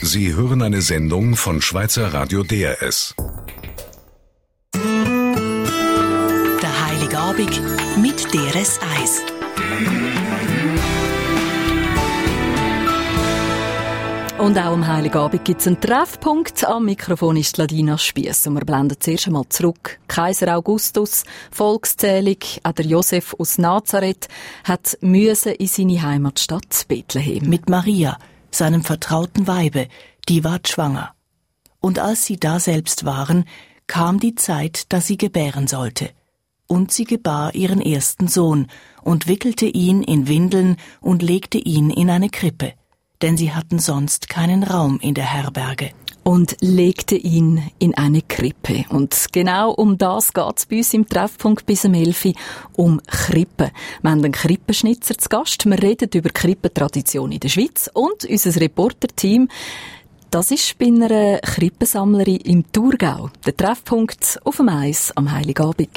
Sie hören eine Sendung von Schweizer Radio DRS. Der Heilige Abend mit DRS 1. Und auch am Heiligabend gibt es einen Treffpunkt. Am Mikrofon ist Ladina Spiess. Und wir blenden zuerst einmal zurück. Kaiser Augustus, Volkszählung, auch der Josef aus Nazareth, hat müssen in seine Heimatstadt Bethlehem. Mit Maria, seinem vertrauten Weibe, die ward schwanger. Und als sie da selbst waren, kam die Zeit, da sie gebären sollte. Und sie gebar ihren ersten Sohn und wickelte ihn in Windeln und legte ihn in eine Krippe. Denn sie hatten sonst keinen Raum in der Herberge. Und legte ihn in eine Krippe. Und genau um das geht's bei uns im Treffpunkt bis um 11 Uhr, um Krippen. Wir haben einen Krippenschnitzer zu Gast. Wir reden über Krippentradition in der Schweiz. Und unser Reporterteam, das ist bei einer Krippensammlerin im Thurgau. Der Treffpunkt auf dem Eis am Heiligabend.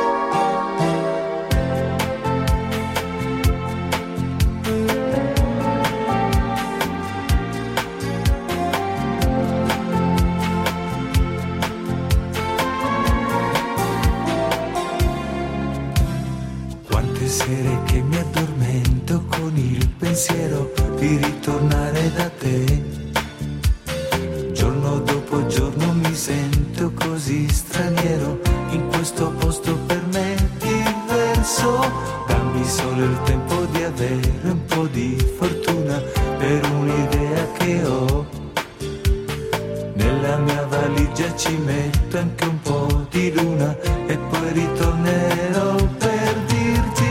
Sere che mi addormento con il pensiero di ritornare da te. Giorno dopo giorno mi sento così straniero in questo posto per me diverso. Dammi solo il tempo di avere un po' di fortuna per un'idea che ho. Nella mia valigia ci metto anche un po' di luna e poi ritornerò per dirti: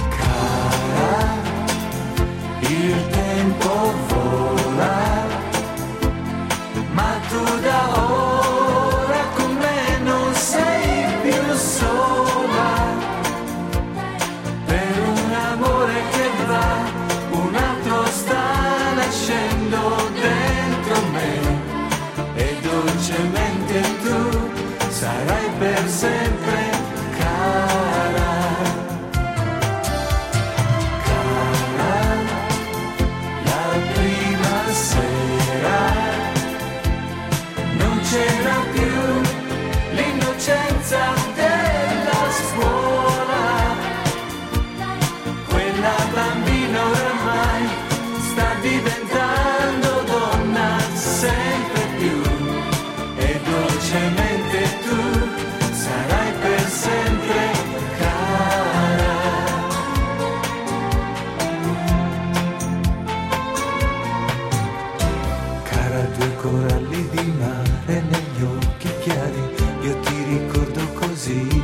il tempo vola, ma tu da ora con me non sei più sola. Per un amore che va, un altro sta nascendo dentro me. E dolcemente tu sarai per sempre cara. C'era più l'innocenza della scuola, quella bambina oramai sta diventando donna sempre più, e dolcemente tu sarai per sempre cara. Cara, due coralli di mare negli occhi chiari, io ti ricordo così,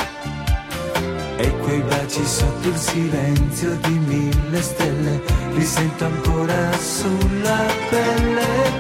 e quei baci sotto il silenzio di 1000 stelle li sento ancora sulla pelle.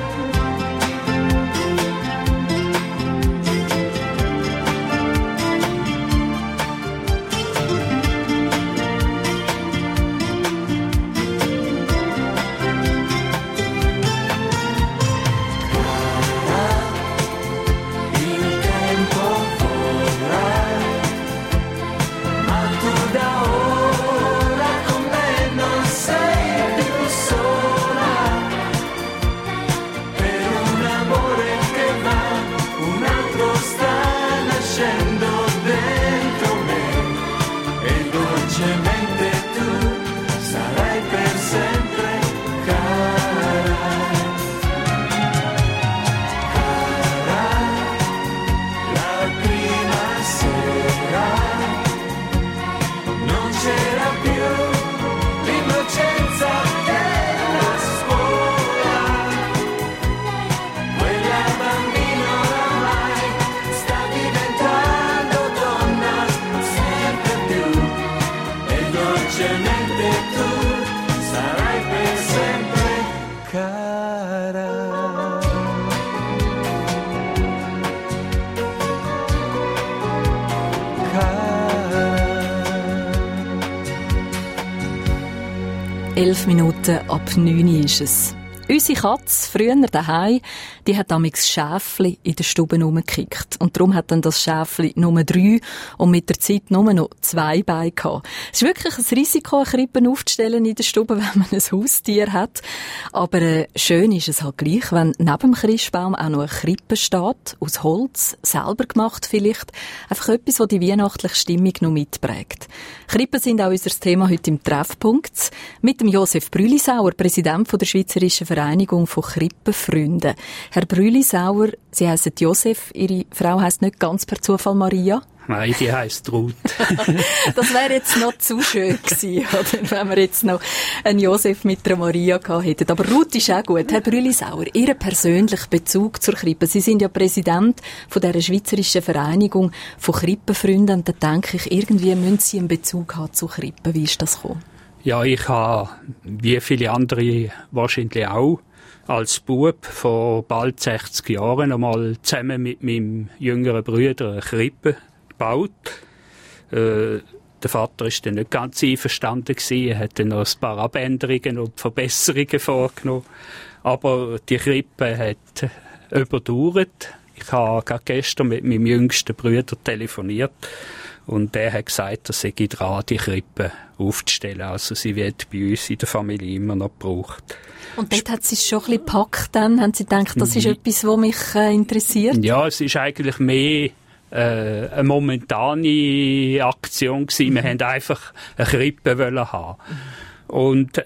Minuten ab 9 Uhr ist es. Unsere Katze, früher daheim, die hat damals Schäfli in der Stube rumgekickt. Und darum hat dann das Schäfli Nummer 3 und mit der Zeit nur noch 2 Beine gehabt. Es ist wirklich ein Risiko, eine Krippe aufzustellen in der Stube, wenn man ein Haustier hat. Aber schön ist es halt gleich, wenn neben dem Christbaum auch noch eine Krippe steht, aus Holz, selber gemacht vielleicht. Einfach etwas, das die weihnachtliche Stimmung noch mitprägt. Krippen sind auch unser Thema heute im Treffpunkt. Mit dem Josef Brülisauer, Präsident der Schweizerischen Vereinigung von Krippenfreunden. Herr Brülisauer, Sie heissen Josef, Ihre Frau heisst nicht ganz per Zufall Maria? Nein, die heisst Ruth. Das wäre jetzt noch zu schön gewesen, oder? Wenn wir jetzt noch einen Josef mit einer Maria gehabt hätten. Aber Ruth ist auch gut. Herr Brülisauer, Ihr persönlicher Bezug zur Krippe. Sie sind ja Präsident von dieser Schweizerischen Vereinigung von Krippenfreunden. Und da denke ich, irgendwie müssen Sie einen Bezug haben zu Krippen. Wie ist das gekommen? Ja, ich habe, wie viele andere wahrscheinlich auch, als Bub vor bald 60 Jahren einmal zusammen mit meinem jüngeren Bruder eine Krippe gebaut. Der Vater war dann nicht ganz einverstanden gewesen. Er hat dann noch ein paar Abänderungen und Verbesserungen vorgenommen. Aber die Krippe hat überdauert. Ich habe gerade gestern mit meinem jüngsten Bruder telefoniert. Und der hat gesagt, er sei dran, die Krippe aufzustellen. Also sie wird bei uns in der Familie immer noch gebraucht. Und dort hat Sie es schon ein bisschen gepackt dann? Haben Sie gedacht, das ist etwas, was mich interessiert? Ja, es ist eigentlich mehr eine momentane Aktion gewesen. Wir wollten einfach eine Krippe haben. Und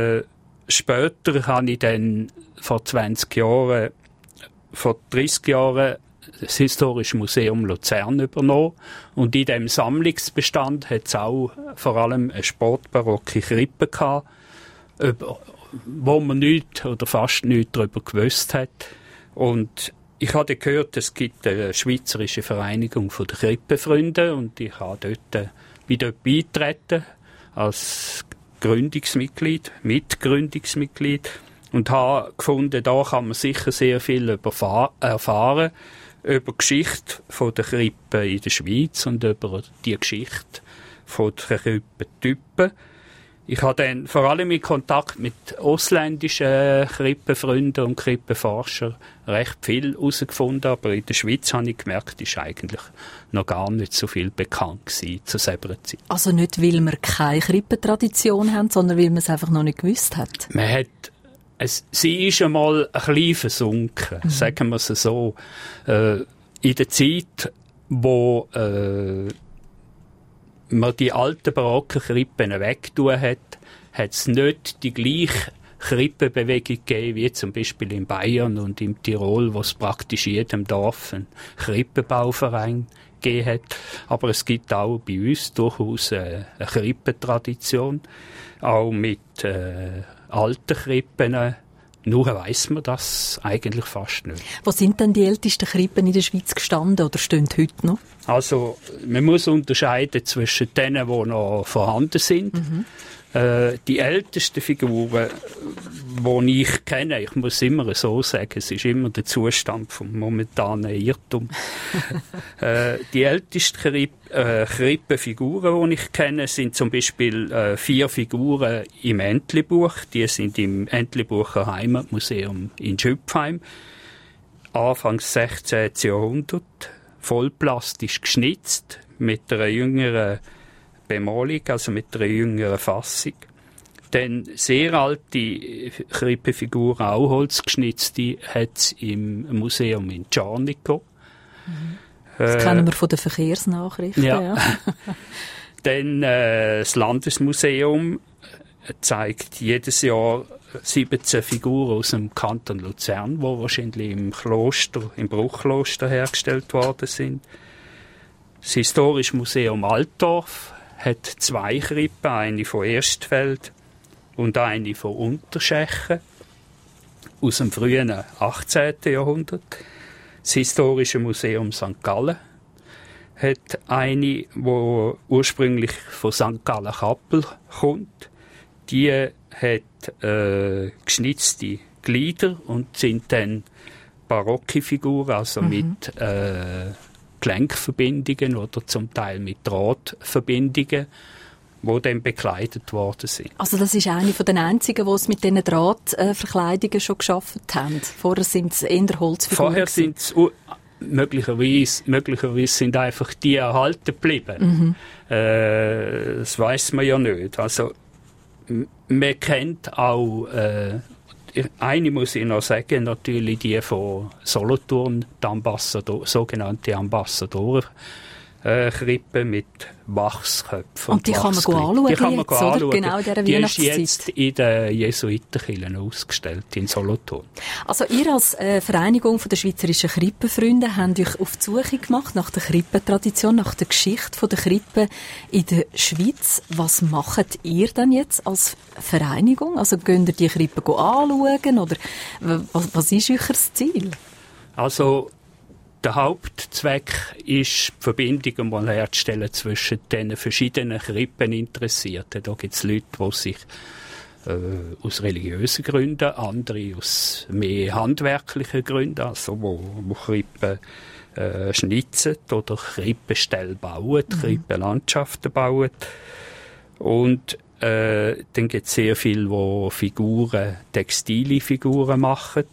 später habe ich dann vor 20 Jahren, vor 30 Jahren das Historische Museum Luzern übernommen. Und in diesem Sammlungsbestand hat es auch vor allem eine sportbarocke Krippe gehabt, wo man nichts oder fast nichts darüber gewusst hat. Und ich habe gehört, es gibt eine Schweizerische Vereinigung von der Krippenfreunde und ich habe dort beitreten als Gründungsmitglied, Mitgründungsmitglied und habe gefunden, da kann man sicher sehr viel erfahren über die Geschichte der Krippe in der Schweiz und über die Geschichte der Krippentypen. Ich habe dann vor allem in Kontakt mit ausländischen Krippenfreunden und Krippenforschern recht viel herausgefunden, aber in der Schweiz habe ich gemerkt, ist eigentlich noch gar nicht so viel bekannt gewesen zu selber Zeit. Also nicht, weil wir keine Krippentradition haben, sondern weil man es einfach noch nicht gewusst hat? Sie ist einmal ein bisschen versunken, sagen wir es so. In der Zeit, wo man die alten barocken Krippen weggetan hat, hat es nicht die gleiche Krippenbewegung gegeben, wie zum Beispiel in Bayern und im Tirol, wo es praktisch in jedem Dorf einen Krippenbauverein gegeben hat. Aber es gibt auch bei uns durchaus eine Krippentradition, auch mit alten Krippen. Nur weiss man das eigentlich fast nicht. Wo sind denn die ältesten Krippen in der Schweiz gestanden oder stehen heute noch? Also, man muss unterscheiden zwischen denen, die noch vorhanden sind. Die ältesten Figuren, die ich kenne, ich muss immer so sagen, es ist immer der Zustand vom momentanen Irrtum. Die ältesten Krippenfiguren, die ich kenne, sind zum Beispiel 4 Figuren im Entlebuch. Die sind im Entlebucher Heimatmuseum in Schüpfheim. Anfangs 16. Jahrhundert, vollplastisch geschnitzt, mit einer jüngeren Bemalung, also mit einer jüngeren Fassung. Dann sehr alte Krippenfiguren, auch holzgeschnitzte, hat es im Museum in Czarnikow. Das kennen wir von den Verkehrsnachrichten. Ja. Dann das Landesmuseum zeigt jedes Jahr 17 Figuren aus dem Kanton Luzern, die wahrscheinlich im Bruchkloster hergestellt worden sind. Das Historische Museum Altdorf hat 2 Krippen, eine von Erstfeld und eine von Unterschechen aus dem frühen 18. Jahrhundert. Das Historische Museum St. Gallen hat eine, die ursprünglich von St. Gallen Kappel kommt. Die hat geschnitzte Glieder und sind dann barocke Figuren, also mit Gelenkverbindungen oder zum Teil mit Drahtverbindungen. dann bekleidet worden sind. Also das ist eine von den einzigen, die es mit diesen Drahtverkleidungen schon geschafft haben. Vorher sind es eher Holzfiguren. Vorher sind es möglicherweise sind einfach die erhalten geblieben. Das weiss man ja nicht. Also man kennt auch eine muss ich noch sagen, natürlich die von Solothurn, die sogenannte Ambassadorenkrippe mit Wachsköpfen. Und die kann man anschauen. Die kann man jetzt, anschauen. Oder? Genau in dieser Weihnachtszeit. Die ist jetzt in der Jesuitenkirche ausgestellt, in Solothurn. Also ihr als Vereinigung der Schweizerischen Krippenfreunde habt euch auf die Suche gemacht nach der Krippentradition, nach der Geschichte der Krippe in der Schweiz. Was macht ihr denn jetzt als Vereinigung? Also könnt ihr die Krippe anschauen oder was ist euer Ziel? Also der Hauptzweck ist, die Verbindung mal herzustellen zwischen den verschiedenen Krippeninteressierten. Da gibt es Leute, die sich aus religiösen Gründen, andere aus mehr handwerklichen Gründen, also wo Krippen schnitzen oder Krippenställe bauen, Krippenlandschaften bauen. Und dann gibt es sehr viele, die textile Figuren machen.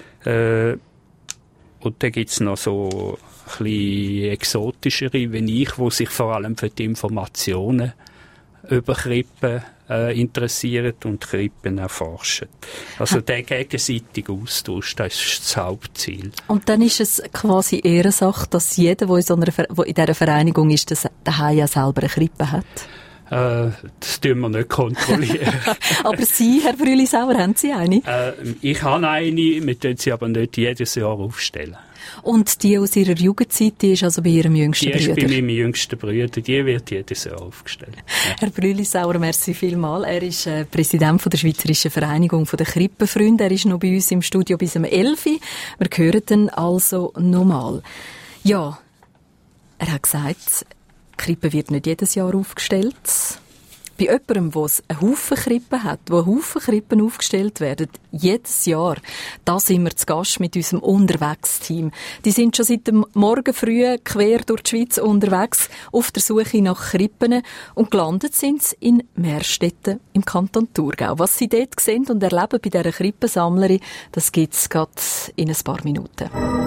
Und dann gibt es noch so ein bisschen exotischere wie ich, die sich vor allem für die Informationen über Krippen interessieren und Krippen erforschen. Also der gegenseitige Austausch, das ist das Hauptziel. Und dann ist es quasi Ehrensache, dass jeder, der in dieser Vereinigung ist, daheim ja selber eine Krippe hat? Das tun wir nicht kontrollieren. Aber Sie, Herr Brülisauer, haben Sie eine? Ich habe eine, wir tun sie aber nicht jedes Jahr aufstellen. Und die aus Ihrer Jugendzeit, die ist also bei Ihrem jüngsten Bruder? Die ist bei meinem jüngsten Bruder, die wird jedes Jahr aufgestellt. Ja. Herr Brülisauer, merci vielmals. Er ist Präsident der Schweizerischen Vereinigung der Krippenfreunde. Er ist noch bei uns im Studio bis um 11 Uhr. Wir hören dann also nochmal. Ja, er hat gesagt, die Krippe wird nicht jedes Jahr aufgestellt. Bei jemandem, der einen Haufen Krippen hat, wo Haufen Krippen aufgestellt werden, jedes Jahr, da sind wir zu Gast mit unserem Unterwegsteam. Die sind schon seit dem Morgen früh quer durch die Schweiz unterwegs, auf der Suche nach Krippen und gelandet sind sie in Meerstetten im Kanton Thurgau. Was sie dort sehen und erleben bei dieser Krippensammlerin, das gibt es gerade in ein paar Minuten.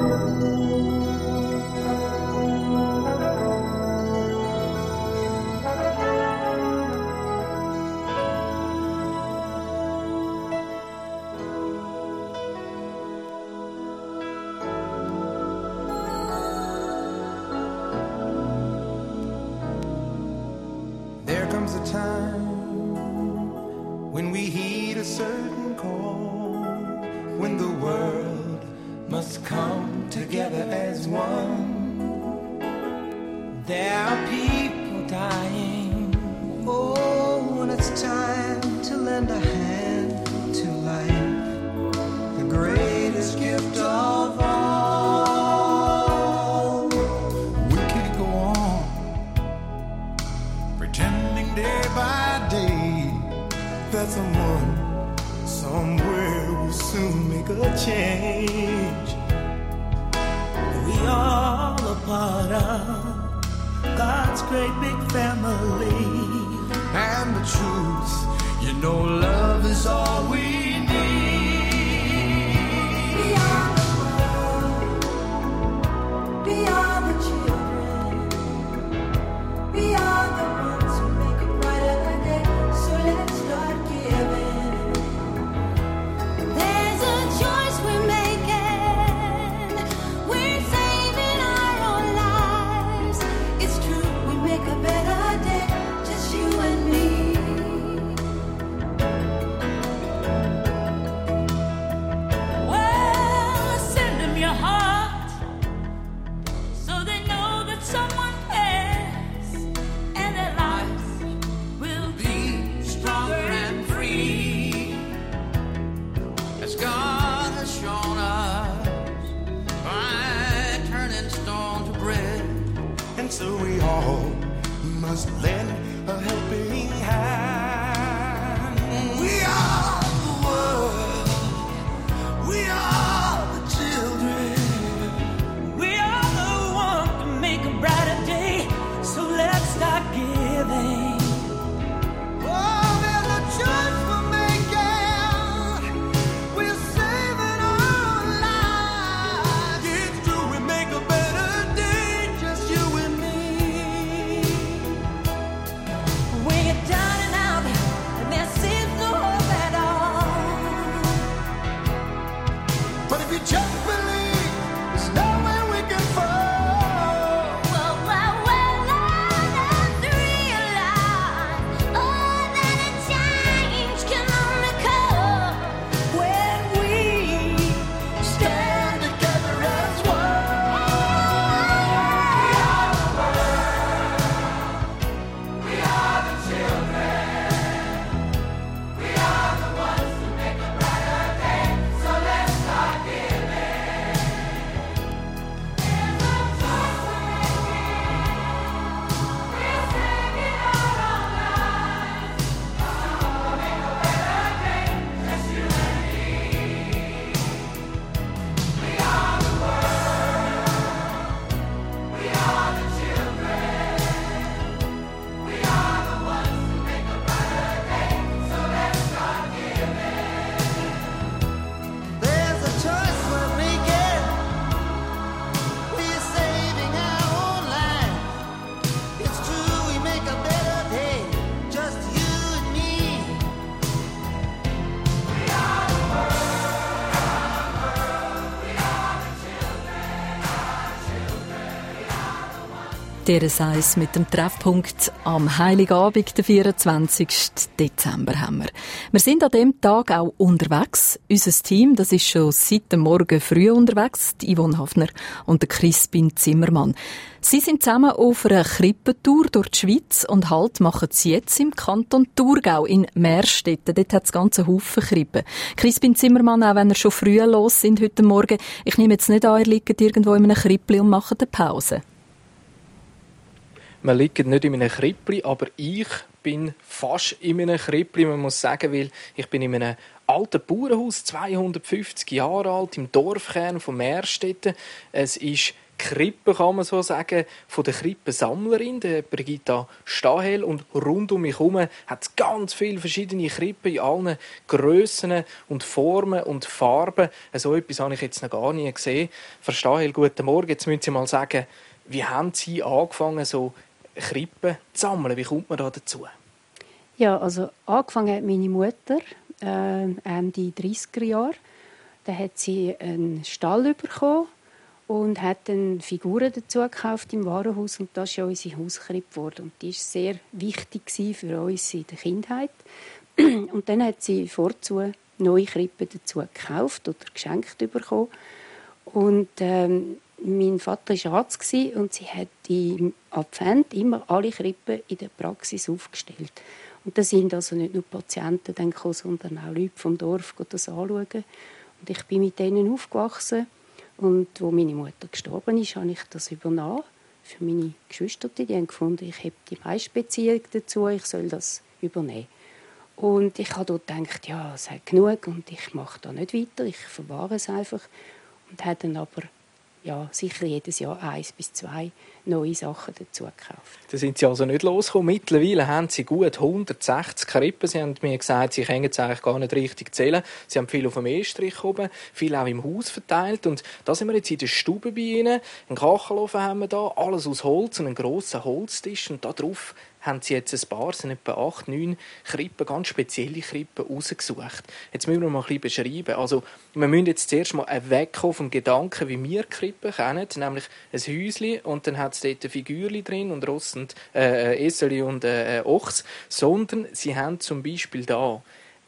Comes a time when we heed a certain call, when the world must come together as one. There are people dying. Oh, when it's time to lend a hand to life, the greatest gift of all. We can't go on pretending day by day that someone somewhere will soon make a change. We all a part of God's great big family, and the truth, you know, love is all we need. Beyond the world, beyond the children, beyond the ones who make a brighter day, so let's start giving. There's a choice we're making. We're saving our own lives. It's true, we make a better day, just you and me. Well, send them your heart, so they know that someone cares, and their lives will be stronger and free. As God has shown us by turning stone to bread, and so we all must lend a helping hand. We are the world, we are the children, We are the one to make a brighter day, so let's start giving. you just believe there's nowhere we can fall. Well, let's realize, oh, that a change can only come When we stand together as one. We are the children. We are the ones to make a brighter day. So let's start giving. There's a choice we're making. We're saving our own lives. To make a better day, just you and me. We are the world. We are the children. We are the ones to make a brighter day. So let's start giving. There's a choice we're making. We're saving our own lives. It's true, we make a better day. Just you and me. DRS 1 mit dem Treffpunkt am Heiligabend, den 24. Dezember haben wir. Wir sind an dem Tag auch unterwegs. Unser Team, das ist schon seit dem Morgen früh unterwegs, die Yvonne Hafner und der Crispin Zimmermann. Sie sind zusammen auf einer Krippentour durch die Schweiz und Halt machen sie jetzt im Kanton Thurgau in Meerstetten. Dort hat es ganze Haufen Krippen. Crispin Zimmermann, auch wenn ihr schon früh los sind heute Morgen, ich nehme jetzt nicht an, ihr liegt irgendwo in einem Krippli und macht eine Pause. Wir liegen nicht in einem Krippli, aber ich bin fast in einem Krippli. Man muss sagen, weil ich bin in einem alten Bauernhaus, 250 Jahre alt, im Dorfkern von Meerstetten. Es ist Krippe, kann man so sagen, von der Krippensammlerin, der Brigitta Stahel. Und rund um mich herum hat es ganz viele verschiedene Krippen in allen Grössen und Formen und Farben. So etwas habe ich jetzt noch gar nie gesehen. Frau Stahel, guten Morgen. Jetzt müssen Sie mal sagen, wie haben Sie angefangen, so Krippen zu sammeln? Wie kommt man da dazu? Ja, also angefangen hat meine Mutter Ende 30er Jahre. Da hat sie einen Stall bekommen und hat dann Figuren dazu gekauft im Warenhaus. Und das ist ja unsere Hauskrippe geworden. Und die war sehr wichtig für uns in der Kindheit. Und dann hat sie vorzu neue Krippen dazu gekauft oder geschenkt bekommen. Und mein Vater war Arzt und sie hat im Advent immer alle Krippen in der Praxis aufgestellt. Und da sind also nicht nur Patienten dann gekommen, sondern auch Leute vom Dorf das anschauen. Und ich bin mit denen aufgewachsen. Und als meine Mutter gestorben ist, habe ich das übernommen für meine Geschwister. Die haben gefunden, ich habe die meiste Beziehung dazu, ich soll das übernehmen. Und ich habe dort gedacht, ja, es hat genug und ich mache da nicht weiter, ich verwahre es einfach. Und habe dann aber sicher jedes Jahr 1 bis 2 neue Sachen dazu gekauft. Da sind Sie also nicht losgekommen. Mittlerweile haben Sie gut 160 Krippen. Sie haben mir gesagt, Sie können es eigentlich gar nicht richtig zählen. Sie haben viel auf dem Estrich oben, viel auch im Haus verteilt. Und da sind wir jetzt in der Stube bei Ihnen. Einen Kachelofen haben wir da, alles aus Holz und einen grossen Holztisch. Und da drauf haben Sie jetzt ein paar, sind etwa 8, 9 Krippen, ganz spezielle Krippen rausgesucht. Jetzt müssen wir mal ein bisschen beschreiben. Also, wir müssen jetzt zuerst mal wegkommen vom Gedanken, wie wir Krippen kennen, nämlich ein Häuschen und dann hat es dort Figürchen drin und Ross und Eseli und Ochs, sondern sie haben zum Beispiel da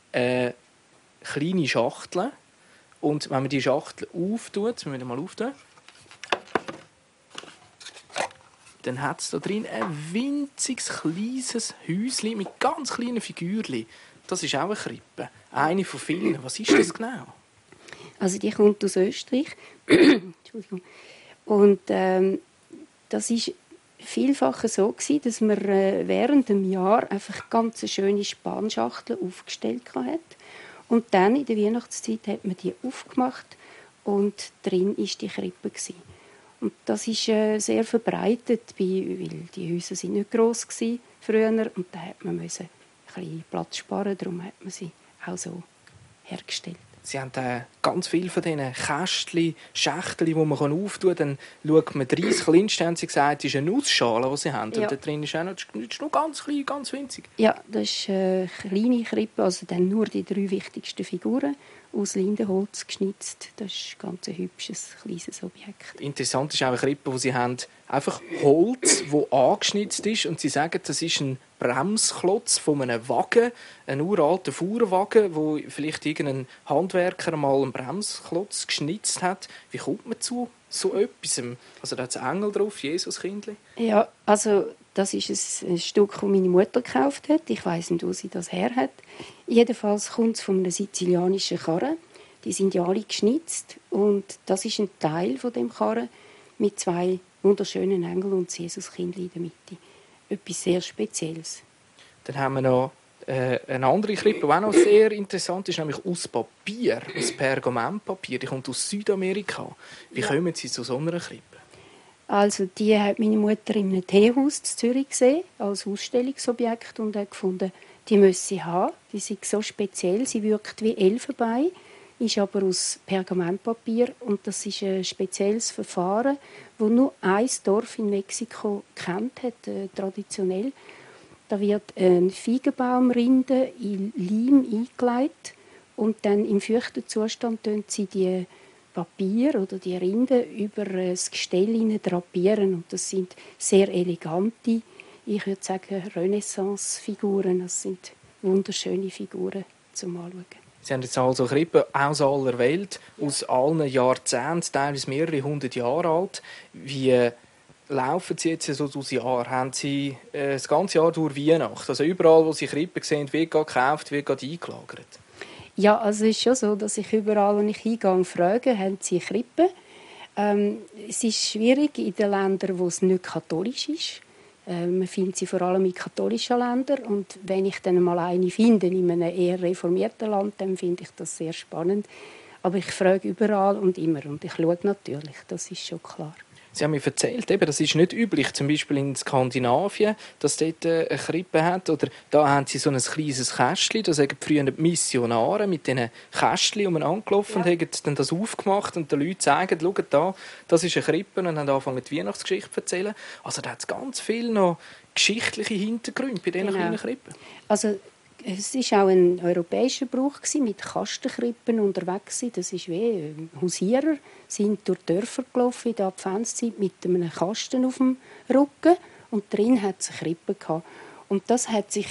kleine Schachteln und wenn man die Schachtel auftut, jetzt müssen wir mal auftun, dann hat es da drin ein winziges, kleines Häuschen mit ganz kleinen Figürchen. Das ist auch eine Krippe. Eine von vielen. Was ist das genau? Also die kommt aus Österreich. Entschuldigung. Und das ist vielfach so gewesen, dass man während dem Jahr einfach ganz schöne Spanschachteln aufgestellt hat. Und dann in der Weihnachtszeit hat man die aufgemacht und drin ist die Krippe gewesen. Und das ist sehr verbreitet, weil die Häuser sind nicht gross waren früher und da hat man ein bisschen Platz sparen, darum hat man sie auch so hergestellt. Sie haben ganz viele von diesen Kästchen, Schächteln, die man auftun kann. Dann schaut man 30 kleinste, haben Sie gesagt, das ist eine Nussschale, die Sie haben. Ja. Und da drin ist auch noch ganz klein, ganz winzig. Ja, das ist eine kleine Krippe, also dann nur die 3 wichtigsten Figuren aus Lindenholz geschnitzt. Das ist ein ganz hübsches, kleines Objekt. Interessant ist auch eine Krippe, die sie haben, einfach Holz, das angeschnitzt ist. Und sie sagen, das ist ein Bremsklotz von einem Wagen, ein uralter Fuhrwagen, wo vielleicht irgendein Handwerker mal einen Bremsklotz geschnitzt hat. Wie kommt man zu so etwas? Also da hat es Engel drauf, Jesuskindli. Ja, also das ist ein Stück, das meine Mutter gekauft hat. Ich weiss nicht, wo sie das her hat. Jedenfalls kommt es von einem sizilianischen Karren. Die sind ja alle geschnitzt. Und das ist ein Teil von dem Karren mit 2 wunderschönen Engeln und das Jesuskindli in der Mitte. Etwas sehr Spezielles. Dann haben wir noch eine andere Krippe, die auch noch sehr interessant ist, nämlich aus Papier, aus Pergamentpapier. Die kommt aus Südamerika. Wie kommen Sie zu so einer Krippe? Also die hat meine Mutter in einem Teehaus in Zürich gesehen, als Ausstellungsobjekt, und hat gefunden, die müsse sie haben. Die ist so speziell, sie wirkt wie Elfenbein, ist aber aus Pergamentpapier, und das ist ein spezielles Verfahren, das nur ein Dorf in Mexiko kennt hat, traditionell. Da wird eine Feigenbaumrinde in Leim eingelegt und dann im feuchten Zustand tun sie die Papier oder die Rinde über das Gestell drapieren. Und das sind sehr elegante, ich würde sagen, Renaissance-Figuren. Das sind wunderschöne Figuren zum Anschauen. Sie haben jetzt also Krippen aus aller Welt, aus allen Jahrzehnten, teilweise mehrere 100 Jahre alt. Wie laufen Sie jetzt so durchs Jahr? Haben Sie das ganze Jahr durch Weihnachten? Also überall, wo Sie Krippen sehen, wird gekauft, wird eingelagert? Ja, also es ist schon so, dass ich überall, wo ich hingehe, frage, haben Sie Krippen? Es ist schwierig in den Ländern, wo es nicht katholisch ist. Man findet sie vor allem in katholischen Ländern. Und wenn ich dann mal eine finde, in einem eher reformierten Land, dann finde ich das sehr spannend. Aber ich frage überall und immer. Und ich schaue natürlich, das ist schon klar. Sie haben mir erzählt, eben, das ist nicht üblich, zum Beispiel in Skandinavien, dass dort eine Krippe hat. Oder da haben sie so ein kleines Kästchen, da sagen früher die Missionare mit diesen Kästchen angelaufen und haben dann das aufgemacht und den Leuten sagen, schaut da, das ist eine Krippe, und haben angefangen, die Weihnachtsgeschichte zu erzählen. Also da hat es ganz viel noch geschichtliche Hintergründe bei diesen kleinen Krippen. Also es war auch ein europäischer Brauch, mit Kastenkrippen unterwegs. Das ist wie Hausierer sind durch Dörfer gelaufen in der Adventszeit mit einem Kasten auf dem Rücken, und drin hat es eine Krippe gehabt. Und das hat sich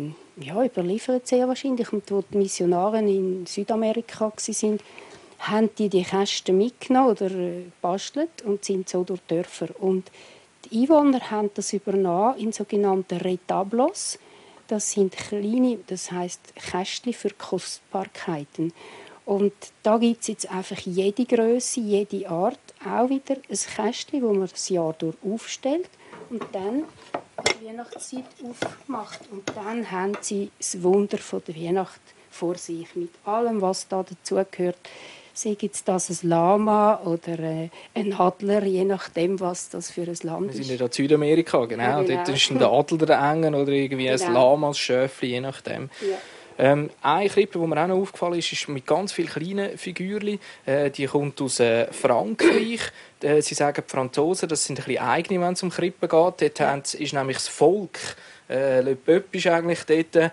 überliefert sehr wahrscheinlich. Und als die Missionare in Südamerika waren, haben die Kästen mitgenommen oder gebastelt und sind so durch Dörfer. Und die Einwohner haben das übernommen in sogenannten Retablos. Das sind kleine, das heisst Kästchen für Kostbarkeiten. Und da gibt es jetzt einfach jede Größe, jede Art, auch wieder ein Kästchen, das man das Jahr durch aufstellt und dann an der Weihnachtszeit aufmacht. Und dann haben sie das Wunder von der Weihnacht vor sich, mit allem, was da dazugehört. Sei jetzt das ein Lama oder ein Adler, je nachdem, was das für ein Land ist. Wir sind ja in Südamerika, genau. Ja, genau. Dort ist der Adler der Engel oder irgendwie ein Lama, ein Schöfli, je nachdem. Ja. Eine Krippe, die mir auch noch aufgefallen ist, ist mit ganz vielen kleinen Figürchen. Die kommt aus Frankreich. Sie sagen, die Franzosen, das sind ein bisschen eigene, wenn es um Krippen geht. Dort ist nämlich das Volk. Le Peuple ist eigentlich dort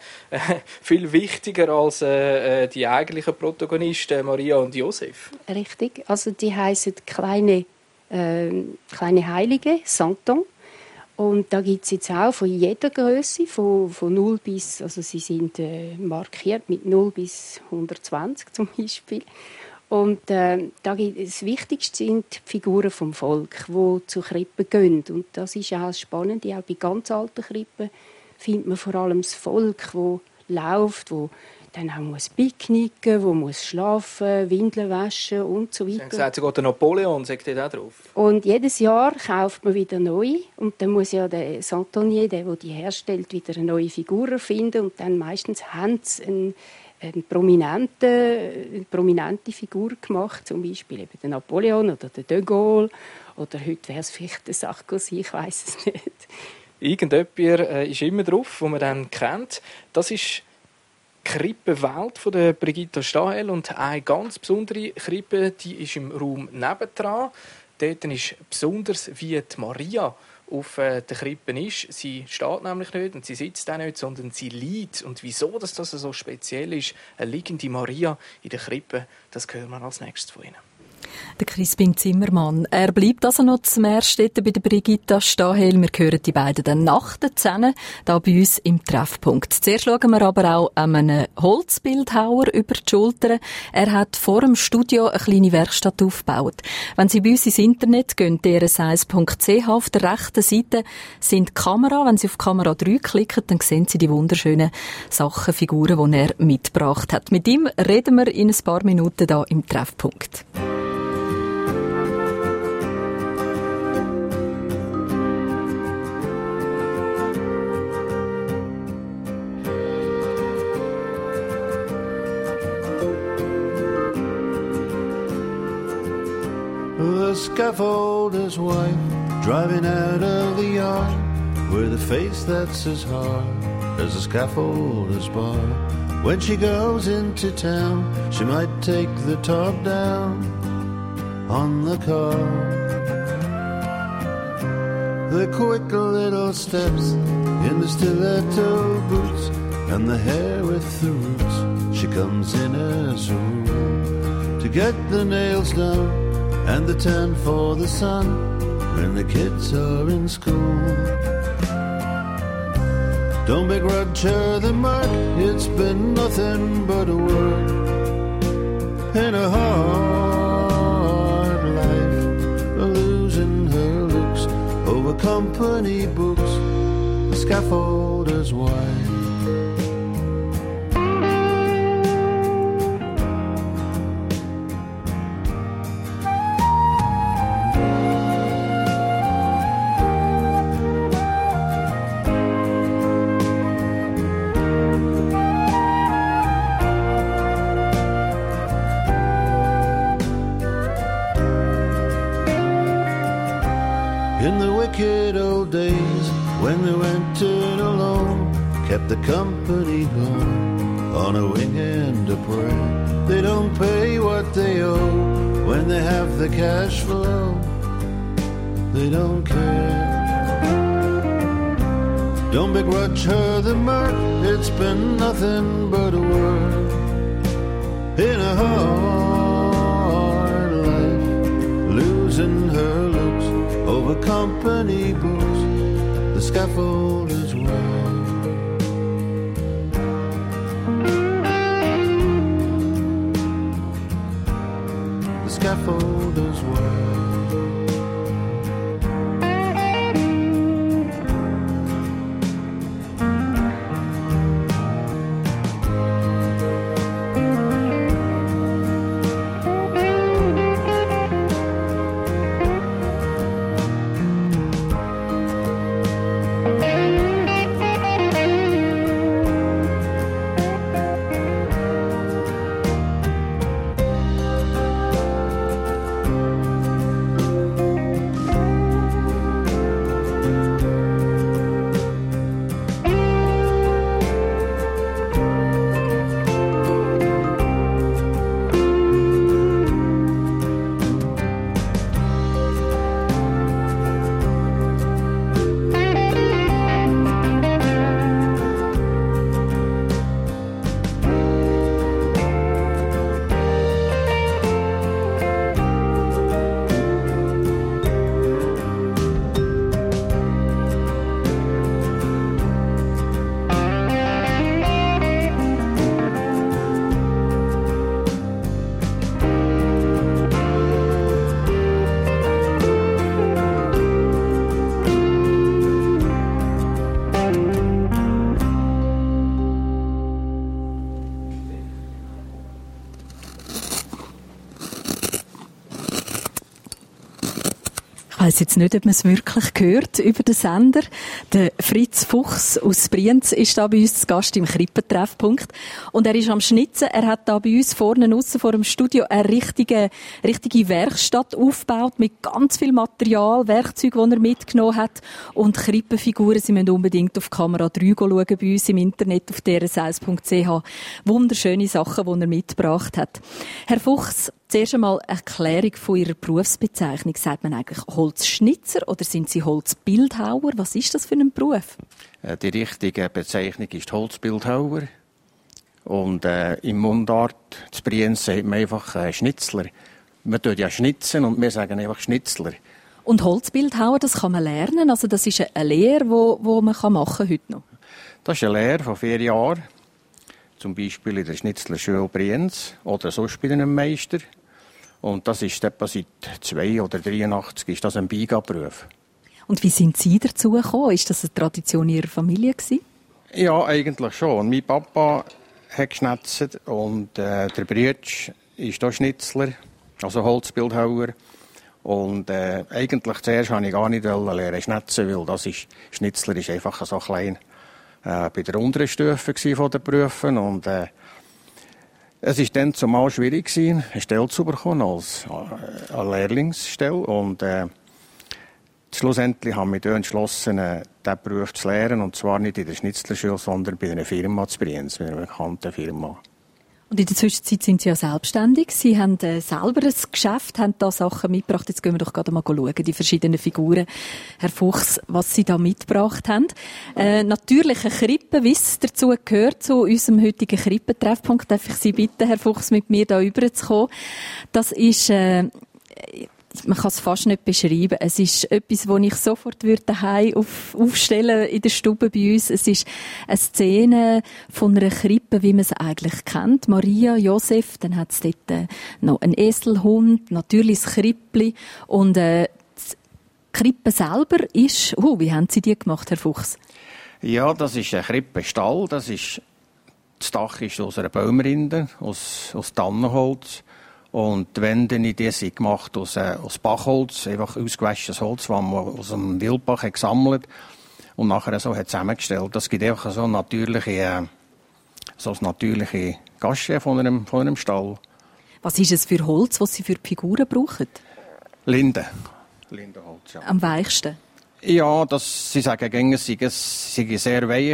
viel wichtiger als die eigentlichen Protagonisten, Maria und Josef. Richtig. Also die heissen kleine Heilige, Santon. Und da gibt es jetzt auch von jeder Größe, von 0 bis, also sie sind markiert mit 0 bis 120 zum Beispiel. Und das Wichtigste sind die Figuren vom Volk, die zu Krippen gehen. Und das ist auch spannend. Auch bei ganz alten Krippen findet man vor allem das Volk, das läuft, das dann auch picknicken, wo muss schlafen, Windeln waschen und so weiter. Sie haben gesagt, sogar der Napoleon sagt dort auch drauf. Und jedes Jahr kauft man wieder neu. Und dann muss ja der Santonier, der die herstellt, wieder eine neue Figur erfinden. Und dann meistens haben sie eine prominente Figur gemacht, zum Beispiel eben der Napoleon oder der de Gaulle. Oder heute wäre es vielleicht der Sarkozy, ich weiss es nicht. Irgendjemand ist immer drauf, den man dann kennt. Das ist die Krippenwelt von der Brigitta Stahel, und eine ganz besondere Krippe, die ist im Raum nebendran. Dort ist besonders wie die Maria auf der Krippe ist. Sie steht nämlich nicht und sie sitzt auch nicht, sondern sie liegt. Und wieso das so speziell ist, eine liegende Maria in der Krippe, das hören wir als nächstes von Ihnen. Der Crispin Zimmermann. Er bleibt also noch zum Ersten bei der Brigitta Stahel. Wir hören die beiden dann nach der 10 da bei uns im Treffpunkt. Zuerst schauen wir aber auch einen Holzbildhauer über die Schulter. Er hat vor dem Studio eine kleine Werkstatt aufgebaut. Wenn Sie bei uns ins Internet gehen, drs1.ch, auf der rechten Seite sind die Kamera. Wenn Sie auf Kamera 3 klicken, dann sehen Sie die wunderschönen Sachen, Figuren, die er mitgebracht hat. Mit ihm reden wir in ein paar Minuten da im Treffpunkt. The scaffolder's wife driving out of the yard with a face that's as hard as a scaffolder's bar. When she goes into town, she might take the top down on the car. The quick little steps in the stiletto boots and the hair with the roots. She comes in as a rule to get the nails done and the tan for the sun when the kids are in school. Don't begrudge her the mark, it's been nothing but a word in a hard life, losing her looks over company books, the scaffolder's wife. In the wicked old days when they went it alone, kept the company going on a wing and a prayer. They don't pay what they owe when they have the cash flow. They don't care. Don't begrudge her the mark, it's been nothing but a word in a hard life, losing her looks over company books, the scaffolder's wife. The scaffolder's wife. Ich weiss jetzt nicht, ob man es wirklich hört über den Sender. Der Fritz Fuchs aus Brienz ist da bei uns zu Gast im Krippentreffpunkt. Und er ist am Schnitzen. Er hat da bei uns vorne aussen vor dem Studio eine richtige Werkstatt aufgebaut mit ganz viel Material, Werkzeug, die er mitgenommen hat. Und Krippenfiguren. Sie müssen unbedingt auf Kamera 3 schauen bei uns im Internet auf drs1.ch. Wunderschöne Sachen, die er mitgebracht hat. Herr Fuchs, zuerst einmal eine Erklärung von Ihrer Berufsbezeichnung. Sagt man eigentlich Holzschnitzer oder sind Sie Holzbildhauer? Was ist das für ein Beruf? Die richtige Bezeichnung ist Holzbildhauer. Und im Mundart zu Brienz sagt man einfach Schnitzler. Man tut ja schnitzen und wir sagen einfach Schnitzler. Und Holzbildhauer, das kann man lernen? Also das ist eine Lehre, die man machen kann heute noch? Das ist eine Lehre von 4 Jahren. Zum Beispiel in der Schnitzlerschule Brienz oder sonst bei einem Meister. Und das ist etwa seit 2 oder 83 ist das ein Beigabenberuf. Und wie sind Sie dazu gekommen? Ist das eine Tradition Ihrer Familie gewesen? Ja, eigentlich schon. Mein Papa hat geschnitzt und der Brütsch ist auch Schnitzler, also Holzbildhauer. Und eigentlich zuerst wollte ich gar nicht lernen schnitzen, weil das ist, Schnitzler ist einfach so klein bei der unteren Stufe von den Berufen. Und es war dann zumal schwierig gewesen, eine Stelle zu bekommen als eine Lehrlingsstelle. Und schlussendlich haben wir dann entschlossen, diesen Beruf zu lernen. Und zwar nicht in der Schnitzlerschule, sondern bei einer Firma zu Brienz, bei einer bekannten Firma. Und in der Zwischenzeit sind Sie ja selbstständig. Sie haben selber ein Geschäft, haben da Sachen mitgebracht. Jetzt gehen wir doch gerade mal schauen, die verschiedenen Figuren. Herr Fuchs, was Sie da mitgebracht haben. Natürlich eine Krippe, wie es dazu gehört, zu unserem heutigen Krippentreffpunkt. Darf ich Sie bitten, Herr Fuchs, mit mir da rüberzukommen? Das ist... man kann es fast nicht beschreiben. Es ist etwas, das ich sofort daheim aufstellen in der Stube bei uns. Es ist eine Szene von einer Krippe, wie man es eigentlich kennt. Maria, Josef, dann hat es dort noch einen Eselhund, natürlich das Krippli. Und die Krippe selber ist... wie haben Sie die gemacht, Herr Fuchs? Ja, das ist ein Krippenstall. Das Dach ist aus einer Baumrinde, aus Tannenholz. Und die Wände die sind gemacht aus Bachholz, einfach ausgewaschenes Holz, das man aus dem Wildbach gesammelt und nachher so zusammengestellt. Das gibt einfach so ein natürliche Gasche von einem Stall. Was ist es für Holz, das Sie für die Figuren brauchen? Lindenholz, ja. Am weichsten? Ja, sie sagen gängig, es sei sehr weich.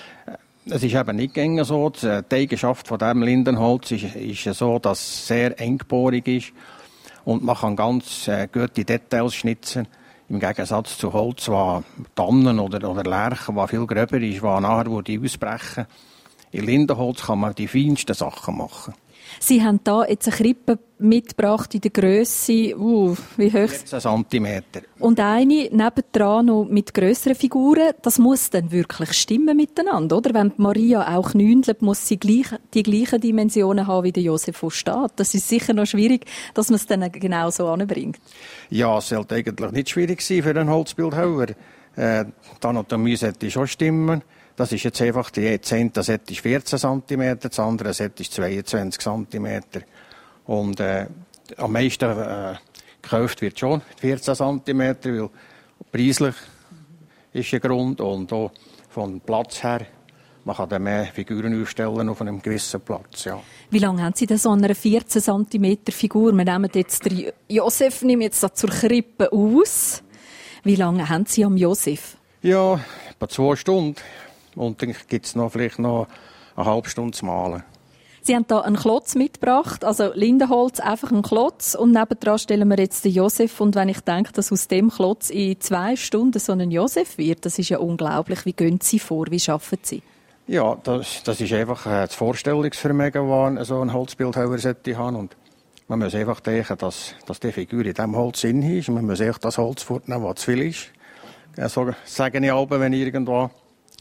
Es ist eben nicht gängig so. Die Eigenschaft von diesem Lindenholz ist so, dass es sehr engporig ist und man kann ganz gute Details schnitzen. Im Gegensatz zu Holz, das Tannen oder Lärchen, das viel gröber ist, das nachher ausbrechen. In Lindenholz kann man die feinsten Sachen machen. Sie haben da jetzt eine Krippe mitgebracht in der Grösse, wie hoch? 14 cm. Und eine nebendran noch mit grösseren Figuren. Das muss dann wirklich stimmen miteinander, oder? Wenn die Maria auch knündelt, muss sie die gleichen Dimensionen haben, wie der Josef steht. Das ist sicher noch schwierig, dass man es dann genau so anbringt. Ja, es sollte eigentlich nicht schwierig sein für einen Holzbildhauer. Die Anatomie sollte schon stimmen. Das ist jetzt einfach, das eine Set ist 14 cm, das andere Set ist 22 cm. Und am meisten gekauft wird schon 14 cm, weil preislich ist ein Grund und auch vom Platz her, man kann dann mehr Figuren aufstellen auf einem gewissen Platz. Ja. Wie lange haben Sie denn so eine 14 cm Figur? Wir nehmen jetzt den Josef, nehmen jetzt zur Krippe aus. Wie lange haben Sie am Josef? Ja, etwa 2 Stunden. Und dann gibt es vielleicht noch eine halbe Stunde zu malen. Sie haben hier einen Klotz mitgebracht, also Lindenholz, einfach einen Klotz. Und nebendran stellen wir jetzt den Josef. Und wenn ich denke, dass aus dem Klotz in 2 Stunden so ein Josef wird, das ist ja unglaublich. Wie gehen Sie vor? Wie arbeiten Sie? Ja, das ist einfach das Vorstellungsvermögen, das so ein Holzbildhauer sollte haben. Und man muss einfach denken, dass die Figur in diesem Holz drin ist. Man muss einfach das Holz fortnehmen, was zu viel ist. So sage ich auch, wenn ich irgendwo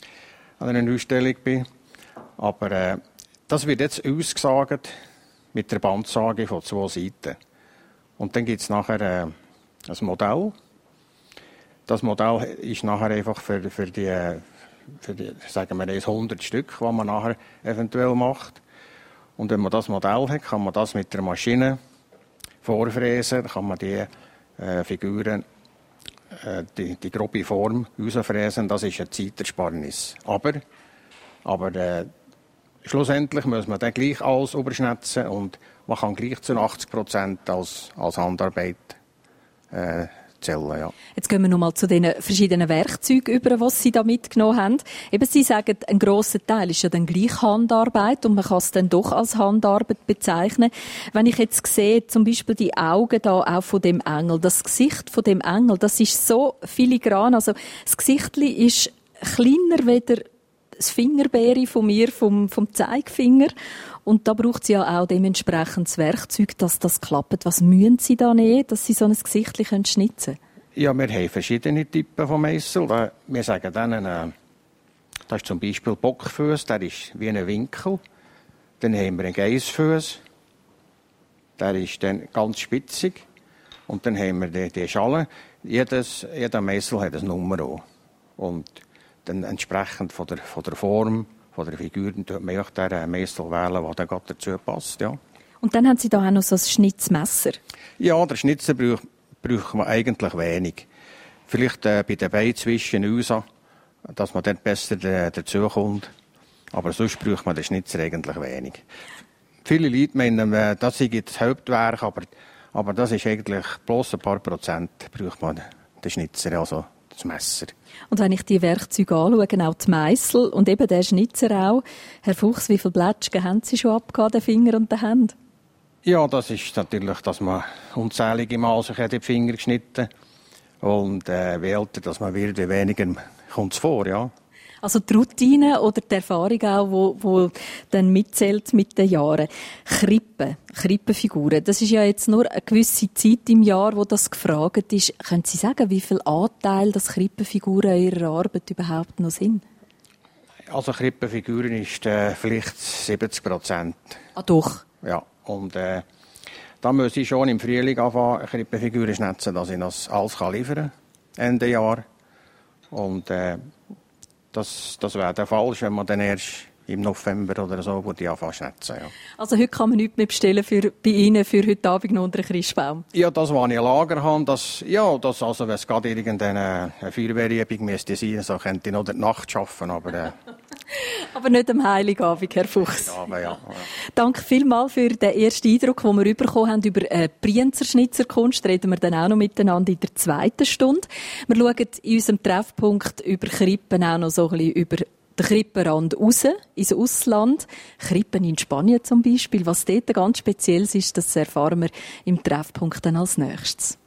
an einer Ausstellung bin. Aber das wird jetzt ausgesagt mit der Bandsage von 2 Seiten. Und dann gibt es nachher ein Modell. Das Modell ist nachher einfach für die sagen wir 100 Stück, die man nachher eventuell macht. Und wenn man das Modell hat, kann man das mit der Maschine vorfräsen, dann kann man die Figuren die grobe Form rausfräsen, das ist ein Zeitersparnis. Aber schlussendlich muss man dann gleich alles überschnetzen und man kann gleich zu 80% als Handarbeit erzählen, ja. Jetzt gehen wir noch mal zu den verschiedenen Werkzeugen über, was Sie da mitgenommen haben. Eben, Sie sagen, ein grosser Teil ist ja dann gleich Handarbeit und man kann es dann doch als Handarbeit bezeichnen. Wenn ich jetzt sehe, zum Beispiel die Augen da auch von dem Engel, das Gesicht von dem Engel, das ist so filigran, also das Gesichtli ist kleiner weder das Fingerbeere von mir, vom Zeigefinger. Und da braucht es ja auch dementsprechend das Werkzeug, dass das klappt. Was müssen Sie da nehmen, dass Sie so ein Gesichtli schnitzen können? Ja, wir haben verschiedene Typen von Messel. Wir sagen dann, das ist zum Beispiel Bockfuss, der ist wie ein Winkel. Dann haben wir einen Geissfuss, der ist dann ganz spitzig. Und dann haben wir die Schale. Jeder Messel hat eine Nummer auch. Und dann entsprechend von der Form, von der Figur, tut man auch den Messel wählen, der dann gerade dazu passt. Ja. Und dann haben Sie da auch noch so ein Schnitzmesser. Ja, der Schnitzer braucht man eigentlich wenig. Vielleicht bei den Beinen zwischen uns, dass man dann besser dazukommt. Aber sonst braucht man den Schnitzer eigentlich wenig. Viele Leute meinen, das sei das Hauptwerk, aber das ist eigentlich bloß ein paar Prozent braucht man den Schnitzer, also das Messer. Und wenn ich die Werkzeuge anschaue, auch die Meissel und eben den Schnitzer auch, Herr Fuchs, wie viele Blättchen haben Sie schon abgehauen, den Finger und den Händen? Ja, das ist natürlich, dass man unzählige Mal sich die Finger geschnitten und wie älter dass man wird, wie weniger kommt es vor, ja. Also die Routine oder die Erfahrung auch, wo dann mitzählt mit den Jahren. Krippenfiguren, das ist ja jetzt nur eine gewisse Zeit im Jahr, wo das gefragt ist. Können Sie sagen, wie viel Anteil das Krippenfiguren in Ihrer Arbeit überhaupt noch sind? Also Krippenfiguren ist vielleicht 70%. Ah doch? Ja, und da muss ich schon im Frühling anfangen, Krippenfiguren schnitzen, dass ich das alles liefern kann, Ende Jahr. Und das wäre der falsch, wenn man dann erst im November oder so würde anfangen zu schnitzen. Ja. Also heute kann man nichts mehr bestellen bei Ihnen für heute Abend noch unter den Christbaum? Ja, das, was ich im Lager habe, also wenn es gerade irgendeine Feuerwehrübung müsste sein, so könnte ich noch in der Nacht arbeiten, aber... Aber nicht am Heiligabend, Herr Fuchs. Ja. Danke vielmals für den ersten Eindruck, den wir bekommen haben über Brienzer Schnitzerkunst. Reden wir dann auch noch miteinander in der zweiten Stunde. Wir schauen in unserem Treffpunkt über Krippen auch noch so ein bisschen über den Krippenrand raus, ins Ausland. Krippen in Spanien zum Beispiel. Was dort ganz speziell ist, das erfahren wir im Treffpunkt dann als nächstes.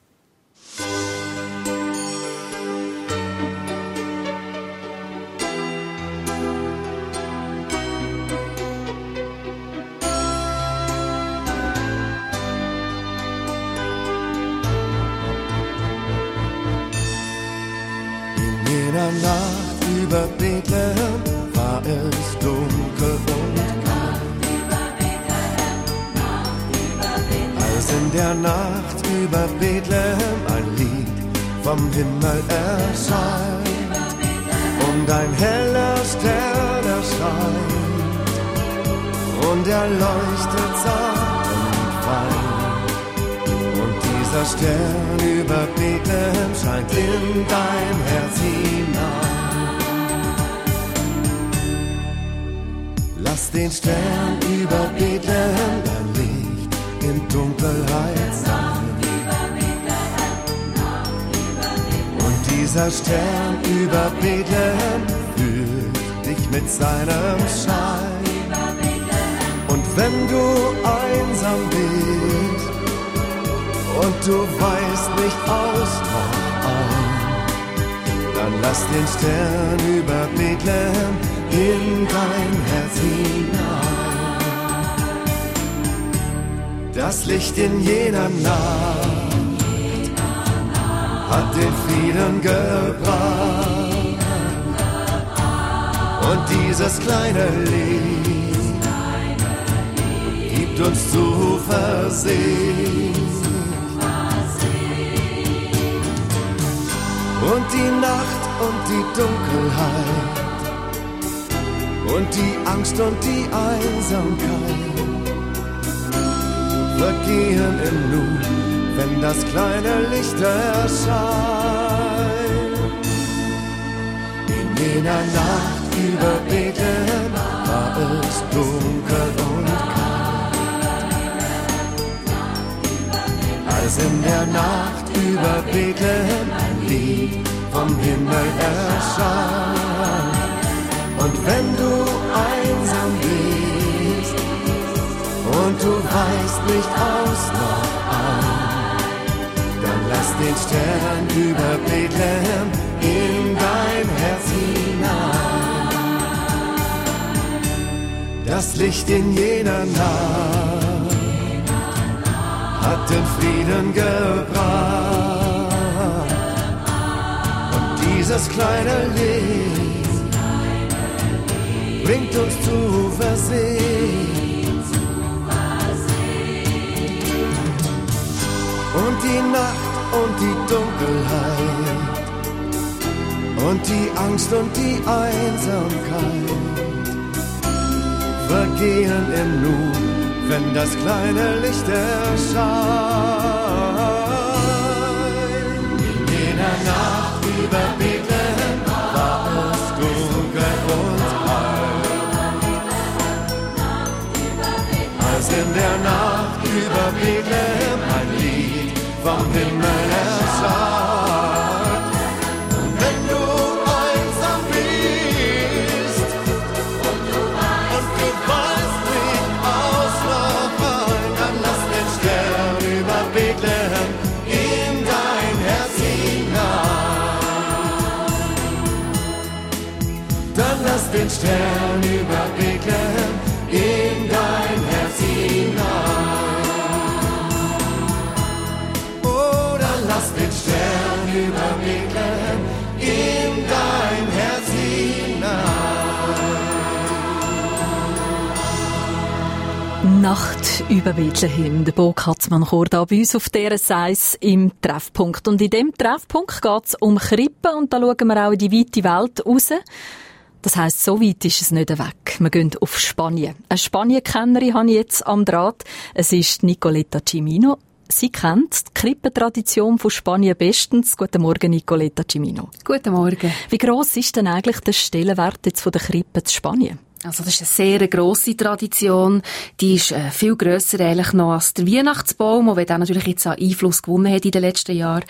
In jener Nacht über Bethlehem war es dunkel und kalt. Als in der Nacht über Bethlehem ein Lied vom Himmel erscheint und ein heller Stern erscheint und er leuchtet zart und fein. Dieser Stern über Bethlehem scheint in dein Herz hinein. Lass den Stern über Bethlehem dein Licht in Dunkelheit sein. Und dieser Stern über Bethlehem führt dich mit seinem Schein. Und wenn du einsam bist und du weißt nicht aus noch ein, dann lass den Stern über Bethlehem in dein Herz hinein. Das Licht in jener Nacht hat den Frieden gebracht und dieses kleine Lied gibt uns Zuversicht. Und die Nacht und die Dunkelheit und die Angst und die Einsamkeit vergehen im Nu, wenn das kleine Licht erscheint. In jener Nacht über Bethlehem war es dunkel und kalt. als in der Nacht über Bethlehem ein Lied vom Himmel erscheint. Und wenn du einsam bist und du weißt nicht aus noch ein, dann lass den Stern über Bethlehem in dein Herz hinein. Das Licht in jener Nacht hat den Frieden gebracht. Und dieses kleine Licht bringt uns Zuversicht. Und die Nacht und die Dunkelheit und die Angst und die Einsamkeit vergehen im Nu, wenn das kleine Licht erscheint. In jener Nacht über Bethlehem war es dunkel und kalt. Als in der Nacht über Bethlehem ein Lied vom Himmel erscheint. Und wenn du einsam bist und du weißt nicht aus noch ein, dann lass den Stern über Bethlehem in dein Herz hinein. Dann lass den Stern über Bethlehem in dein Herz hinein. Lass den Stern über Bethlehem in dein Herz hinein. Nacht über Bethlehem. Der Bo Katzmann-Chor da bei uns auf der Seis im Treffpunkt. Und in diesem Treffpunkt geht es um Krippen und da schauen wir auch in die weite Welt raus. Das heisst, so weit ist es nicht weg. Wir gehen auf Spanien. Eine Spanienkennerin habe ich jetzt am Draht. Es ist Nicoletta Cimino. Sie kennt die Krippentradition von Spanien bestens. Guten Morgen, Nicoletta Cimino. Guten Morgen. Wie gross ist denn eigentlich der Stellenwert jetzt von der Krippe zu Spanien? Also das ist eine sehr grosse Tradition. Die ist viel grösser eigentlich noch als der Weihnachtsbaum, auch wenn der natürlich jetzt an Einfluss gewonnen hat in den letzten Jahren.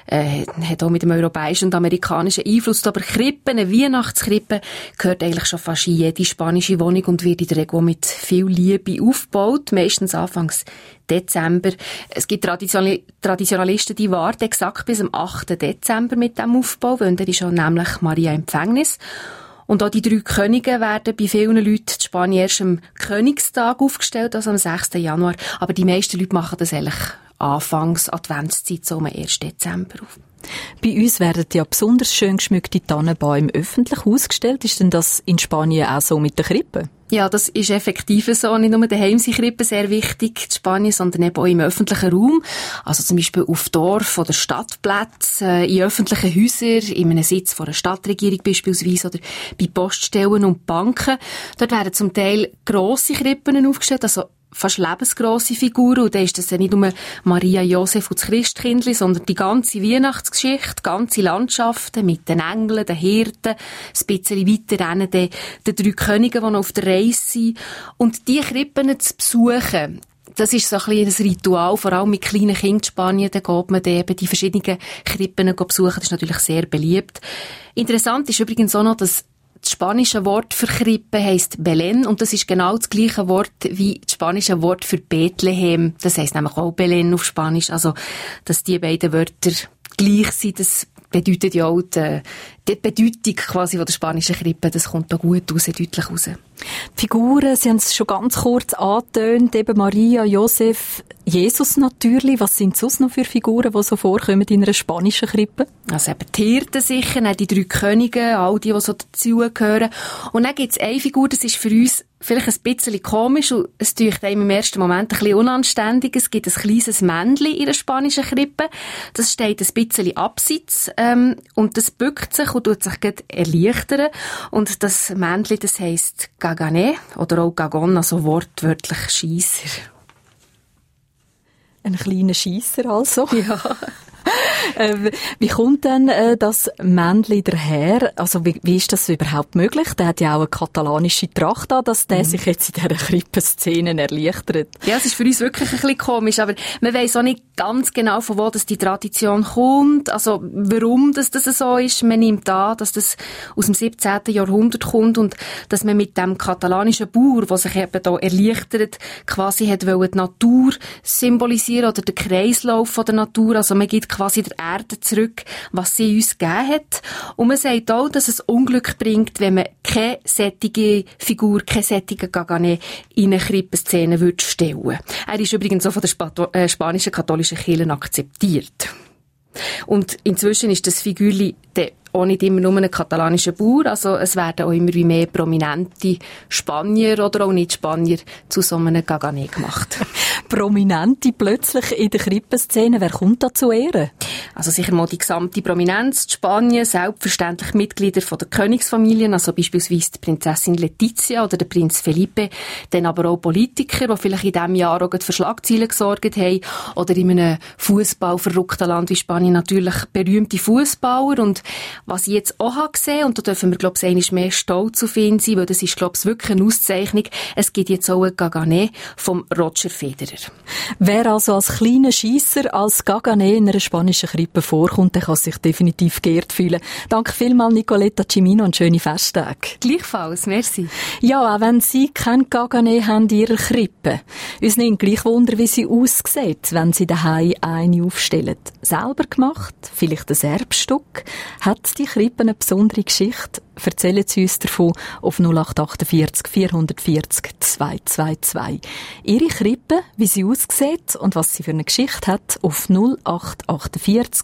Hat auch mit dem europäischen und amerikanischen Einfluss. Aber Krippen, eine Weihnachtskrippe, gehört eigentlich schon fast in jede spanische Wohnung und wird in der Regel mit viel Liebe aufgebaut. Meistens anfangs Dezember. Es gibt Traditionalisten, die warten exakt bis am 8. Dezember mit dem Aufbau, weil dann ist schon nämlich Maria Empfängnis. Und auch die 3 Könige werden bei vielen Leuten in Spanien erst am Königstag aufgestellt, also am 6. Januar. Aber die meisten Leute machen das eigentlich anfangs Adventszeit, so am 1. Dezember auf. Bei uns werden ja besonders schön geschmückte Tannenbäume öffentlich ausgestellt. Ist denn das in Spanien auch so mit der Krippe? Ja, das ist effektiv so. Nicht nur daheim sind Krippen sehr wichtig in Spanien, sondern eben auch im öffentlichen Raum. Also zum Beispiel auf Dorf- oder Stadtplätzen, in öffentlichen Häusern, in einem Sitz von einer Stadtregierung beispielsweise oder bei Poststellen und Banken. Dort werden zum Teil grosse Krippen aufgestellt, also fast lebensgrosse Figuren. Und dann ist das ja nicht nur Maria, Josef und das Christkindli, sondern die ganze Weihnachtsgeschichte, ganze Landschaften mit den Engeln, den Hirten, ein bisschen weiter rennen, den 3 Königen, die noch auf der Reise sind. Und die Krippen zu besuchen, das ist so ein bisschen ein Ritual, vor allem mit kleinen Kindern in Spanien, da geht man eben die verschiedenen Krippen besuchen, das ist natürlich sehr beliebt. Interessant ist übrigens auch noch, dass das spanische Wort für Krippe heisst Belén und das ist genau das gleiche Wort wie das spanische Wort für Bethlehem. Das heisst nämlich auch Belén auf Spanisch. Also, dass die beiden Wörter gleich sind, das bedeutet ja auch die Bedeutung quasi von der spanischen Krippe, das kommt da gut raus, deutlich raus. Die Figuren, Sie haben es schon ganz kurz angetönt, eben Maria, Josef, Jesus natürlich. Was sind sonst noch für Figuren, die so vorkommen in einer spanischen Krippe? Also eben die Hirten sicher, dann die 3 Könige, all die so dazugehören. Und dann gibt es eine Figur, das ist für uns vielleicht ein bisschen komisch und es tut einem im ersten Moment ein bisschen unanständig. Es gibt ein kleines Männchen in einer spanischen Krippe. Das steht ein bisschen abseits und das bückt sich und tut sich gerade erleichtern. Und das Männchen, das heisst Gagané oder auch Gagon, also wortwörtlich Schiesser. Ein kleiner Schiesser also. Ja. Wie kommt denn das Männli daher? Also wie ist das überhaupt möglich? Der hat ja auch eine katalanische Tracht an, dass der sich jetzt in dieser Krippenszene erleichtert. Ja, es ist für uns wirklich ein bisschen komisch, aber man weiss auch nicht ganz genau, von wo das die Tradition kommt, also warum das so ist. Man nimmt an, dass das aus dem 17. Jahrhundert kommt und dass man mit dem katalanischen Bauer, der sich eben da erleichtert, quasi hat wollen die Natur symbolisieren oder den Kreislauf von der Natur. Also man gibt quasi der Erde zurück, was sie uns gegeben hat. Und man sagt auch, dass es Unglück bringt, wenn man keine sättige Figur, keine sättige Gagané in eine Krippenszene stellen würde. Er ist übrigens auch von der spanischen katholischen Kirche akzeptiert. Und inzwischen ist das Figürli auch nicht immer nur ein katalanischer Bauer, also es werden auch immer mehr prominente Spanier oder auch Nicht-Spanier zu so einem Gagané gemacht. Prominente plötzlich in der Krippenszene, wer kommt da zu Ehren? Also sicher mal die gesamte Prominenz, die Spanien, selbstverständlich Mitglieder von der Königsfamilien, also beispielsweise die Prinzessin Letizia oder der Prinz Felipe, dann aber auch Politiker, die vielleicht in diesem Jahr auch für Schlagzeilen gesorgt haben, oder in einem fußballverrückten Land wie Spanien natürlich berühmte Fußballer. Und was ich jetzt auch habe gesehen, und da dürfen wir, glaube ich, einmal mehr stolz auf ihn sein, weil das ist, glaube ich, wirklich eine Auszeichnung. Es gibt jetzt auch ein Gagané vom Roger Federer. Wer also als kleiner Schiesser, als Gagané in einer spanischen Krippe vorkommt, der kann sich definitiv geehrt fühlen. Danke vielmals, Nicoletta Cimino, und schöne Festtage. Gleichfalls, merci. Ja, auch wenn Sie kein Gagané haben in Ihrer Krippe. Uns nimmt gleich Wunder, wie sie aussieht, wenn Sie daheim eine aufstellen. Selber gemacht? Vielleicht ein Erbstück? Hat die Krippe eine besondere Geschichte? Erzählen Sie uns davon auf 0848 440 222. Ihre Krippe, wie sie aussieht und was sie für eine Geschichte hat, auf 0848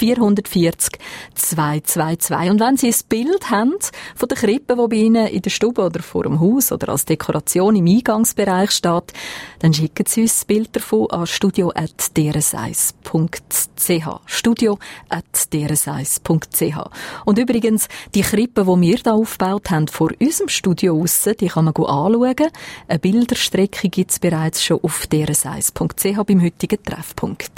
440 222. Und wenn Sie ein Bild haben von der Krippe, die bei Ihnen in der Stube oder vor dem Haus oder als Dekoration im Eingangsbereich steht, dann schicken Sie uns das Bild davon an studio@drseis.ch. studio@drseis.ch. Und übrigens, die Krippe, die wir hier aufgebaut haben, vor unserem Studio aussen, die kann man anschauen. Eine Bilderstrecke gibt es bereits schon auf drseis.ch beim heutigen Treffpunkt.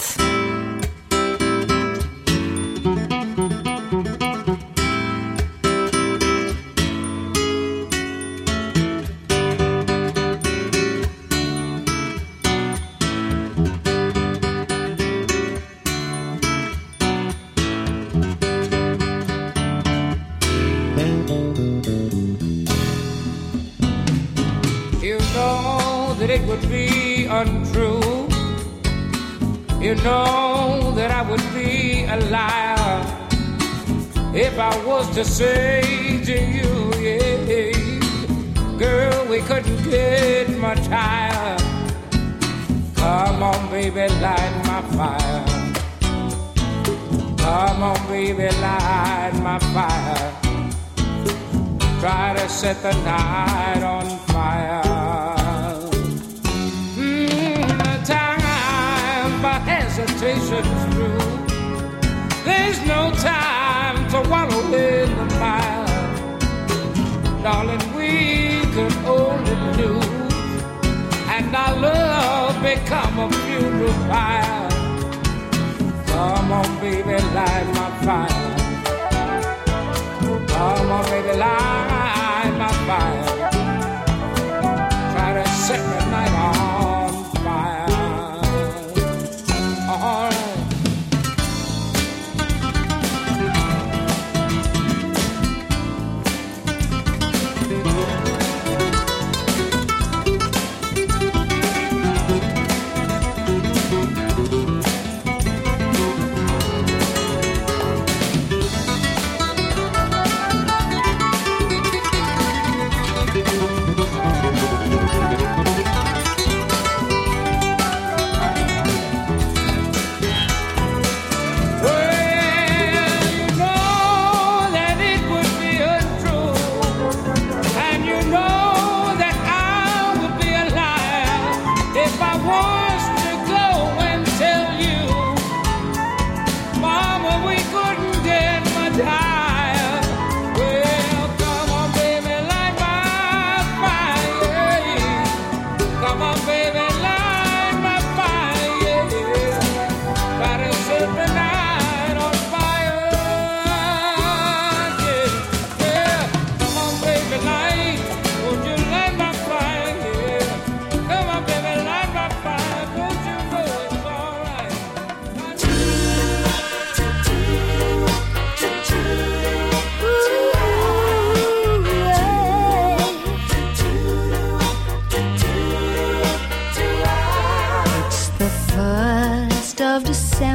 It would be untrue. You know that I would be a liar if I was to say to you, yeah, girl, we couldn't get much higher. Come on, baby, light my fire. Come on, baby, light my fire. Try to set the night on fire. Hesitation's through. There's no time to wallow in the mire. Darling, we could only lose, and our love become a funeral pyre. Come on, baby, light my fire. Come on, baby, light my fire. Try to set the night on fire.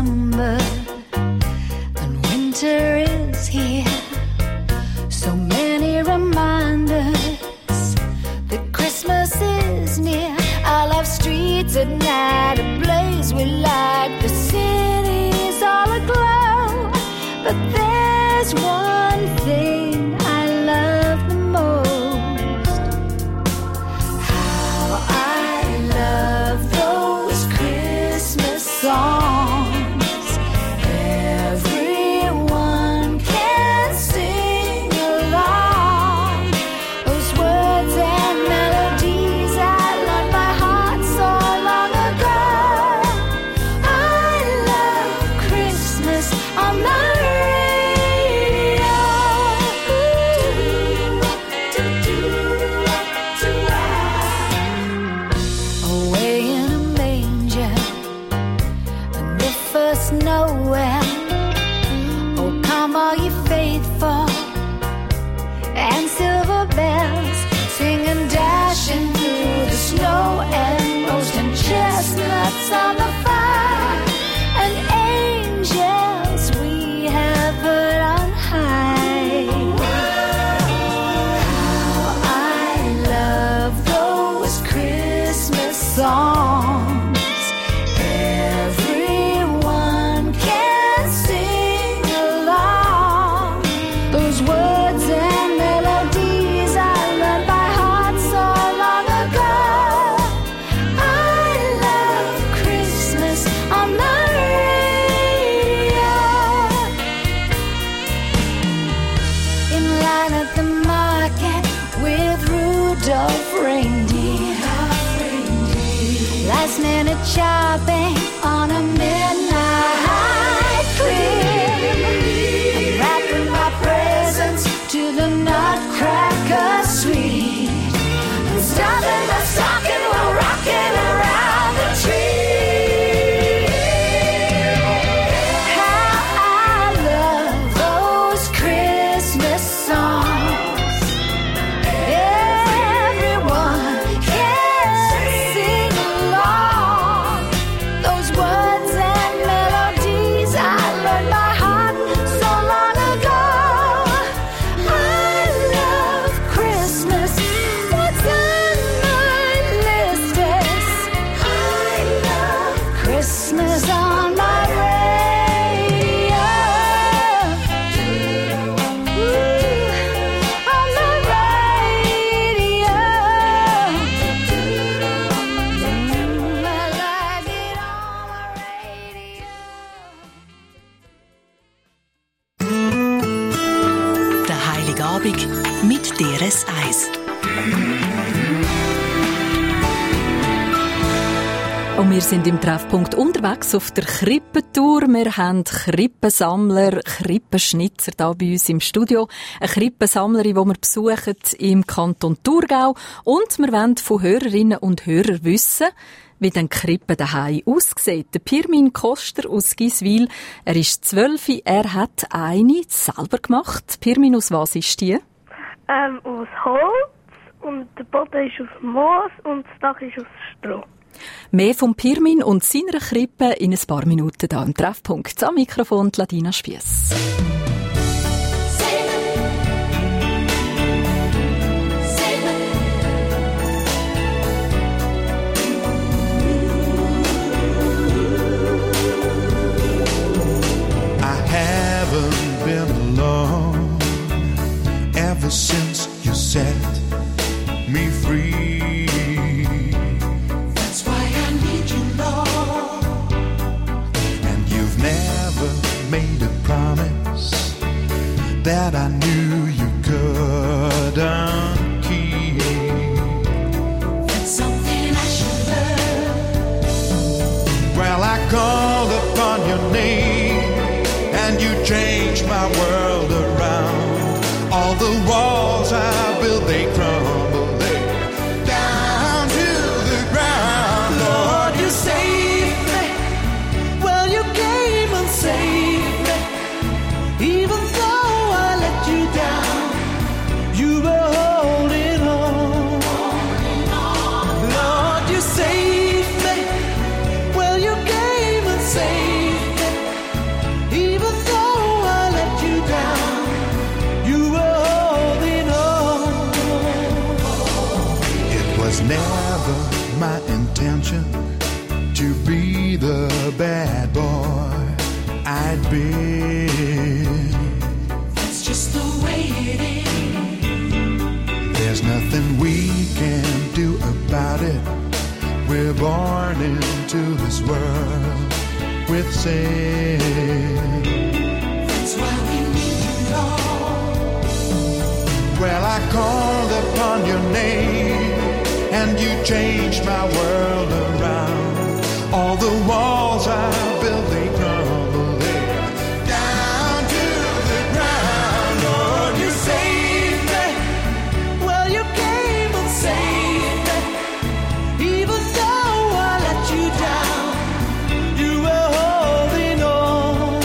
December and winter is here. So many reminders that Christmas is near. I love streets at night ablaze with light. The city's all aglow, but there's one thing I love the most. How I love those Christmas songs. Everyone can sing along. Those words and melodies I learned by heart so long ago. I love Christmas on the away in a manger and the first Noel. Oh, come all ye faithful and silver bells, singing, dashing through the snow and roasting chestnuts on the fire, and angels we have heard on high. How I love those Christmas songs. Everyone can sing along. Those words and melodies I learned by heart so long ago. I love Christmas on the radio. In line at the market with Rudolph reindeer. Last minute shopping on a midnight clear. I'm wrapping my presents to the Nutcracker suite. I'm stuffing my stocking while rocking around the tree. How I love those Christmas songs. Everyone can sing along. Those words and melodies I learned by heart so long ago. I love Christmas. What's on my list is I love Christmas on my radio. Ooh, on the radio. I like it on my radio. Der Heiligabend mit DRS1. Und wir sind im Treffpunkt unterwegs auf der Krippentour. Wir haben Krippensammler, Krippenschnitzer da bei uns im Studio. Eine Krippensammlerin, die wir besuchen im Kanton Thurgau. Und wir wollen von Hörerinnen und Hörern wissen, wie denn Krippe daheim aussieht. Der Pirmin Koster aus Giswil, er ist 12, er hat eine selber gemacht. Pirmin, aus was ist die? Aus Holz und der Boden ist aus Moos und das Dach ist aus Stroh. Mehr von Pirmin und seiner Krippe in ein paar Minuten hier im Treffpunkt. Am Mikrofon Ladina Spiess. I haven't been alone ever since you set me free. That's why I need you, Lord. And you've never made a promise that I knew you couldn't keep. That's something I should learn. Well, I called upon your name and you changed my world around. All the walls I built, they crumble, they down to the ground. Lord, you saved me. Well, you came and saved me. Even though I let you down, you were holding on. Lord, you saved me. Well, you came and saved me. I'd been. That's just the way it is. There's nothing we can do about it. We're born into this world with sin. That's why we need you, Lord. Well, I called upon your name, and you changed my world around. All the walls I built, they crumble there, down to the ground. Lord, you saved me. Well, you came and saved me. Even though I let you down, you were holding on.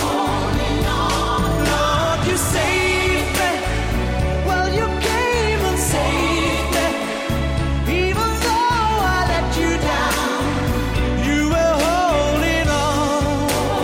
Lord, you saved me. Well, you came and saved me. Even though I let you down, you were holding on.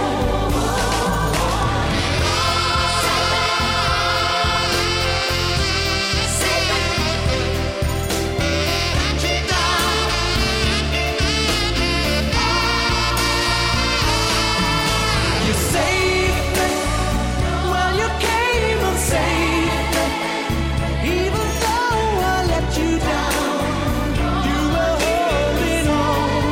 You saved me. Well, you came and saved me. Even though I let you down, you were holding on.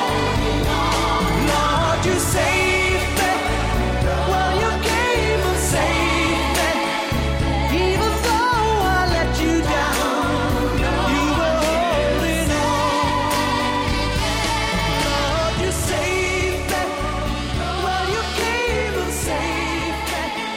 Lord, you saved me. Well, you came and saved me. Even though I let you down, you were holding on. Lord, you saved me. Well, you came and saved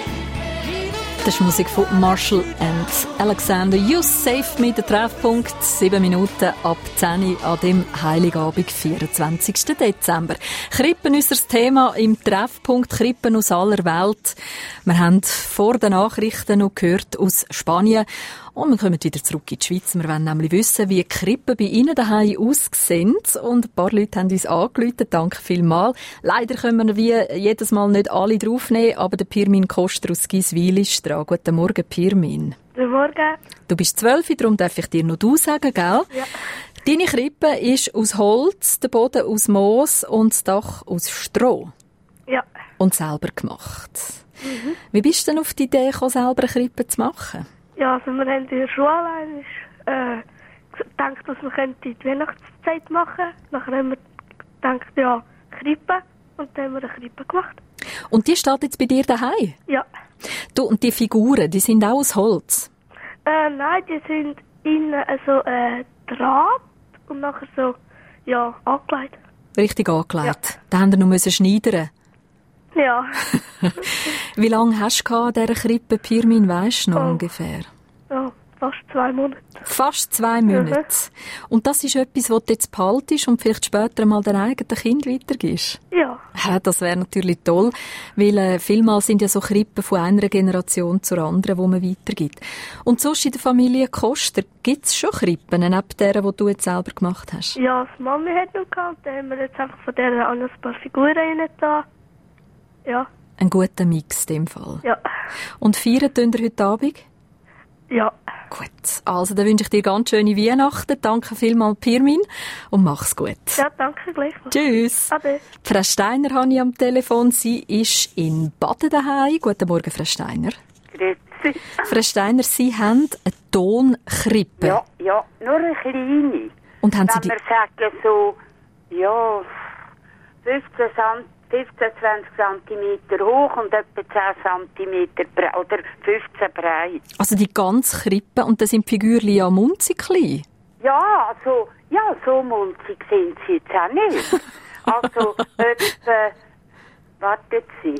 me. Das ist Musik von Marshall and Alexander. You Save Me, der Treffpunkt. 7 Minuten ab 10 Uhr an dem Heiligabend, 24. Dezember. Krippen ist das Thema im Treffpunkt. Krippen aus aller Welt. Wir haben vor den Nachrichten noch gehört aus Spanien. Und wir kommen wieder zurück in die Schweiz. Wir wollen nämlich wissen, wie die Krippen bei Ihnen daheim aussehen. Und ein paar Leute haben uns angerufen. Danke vielmals. Leider können wir wie jedes Mal nicht alle draufnehmen, aber der Pirmin Koster aus Giswil ist dran. Guten Morgen, Pirmin. Guten Morgen. Du bist 12, darum darf ich dir noch du sagen, gell? Ja. Deine Krippe ist aus Holz, der Boden aus Moos und das Dach aus Stroh. Ja. Und selber gemacht. Wie bist du denn auf die Idee gekommen, selber eine Krippe zu machen? Ja, also wir haben in der Schule eigentlich gedacht, dass wir die Weihnachtszeit machen können. Nachher haben wir gedacht, ja, Krippe. Und dann haben wir eine Krippe gemacht. Und die steht jetzt bei dir daheim? Ja. Du, und die Figuren, die sind auch aus Holz? Nein, die sind innen so Draht und nachher so, ja, angelegt. Richtig angelegt? Ja. Da haben wir noch schneidern. Ja. Wie lange hast du an dieser Krippe, Pirmin, weisst du noch ungefähr? Ja, fast 2 Monate. Fast 2 Monate. Und das ist etwas, was du jetzt behaltest und vielleicht später mal dein eigenes Kind weitergibst? Ja. Ja, das wäre natürlich toll, weil vielmal sind ja so Krippen von einer Generation zur anderen, die man weitergibt. Und sonst in der Familie Koster, gibt es schon Krippen, neben der, die du jetzt selber gemacht hast? Ja, das Mami hat noch gehabt, da haben wir jetzt einfach von der an ein paar Figuren rein da. Ja. Ein guter Mix in dem Fall. Ja. Und feiern ihr heute Abend? Ja. Gut, also dann wünsche ich dir ganz schöne Weihnachten. Danke vielmals, Pirmin, und mach's gut. Ja, danke gleichfalls. Tschüss. Ade. Frau Steiner habe ich am Telefon. Sie ist in Baden daheim. Guten Morgen, Frau Steiner. Grüezi. Frau Steiner, Sie haben eine Tonkrippe. Ja, nur eine kleine. Und haben Sie Wenn wir sagen so, ja, 15, 20 cm hoch und etwa 10 cm breit, oder 15 breit. Also die ganze Krippe, und da sind die Figürchen ja munzig klein. Ja, also, ja, so munzig sind sie jetzt auch nicht. Also, etwa, wartet Sie,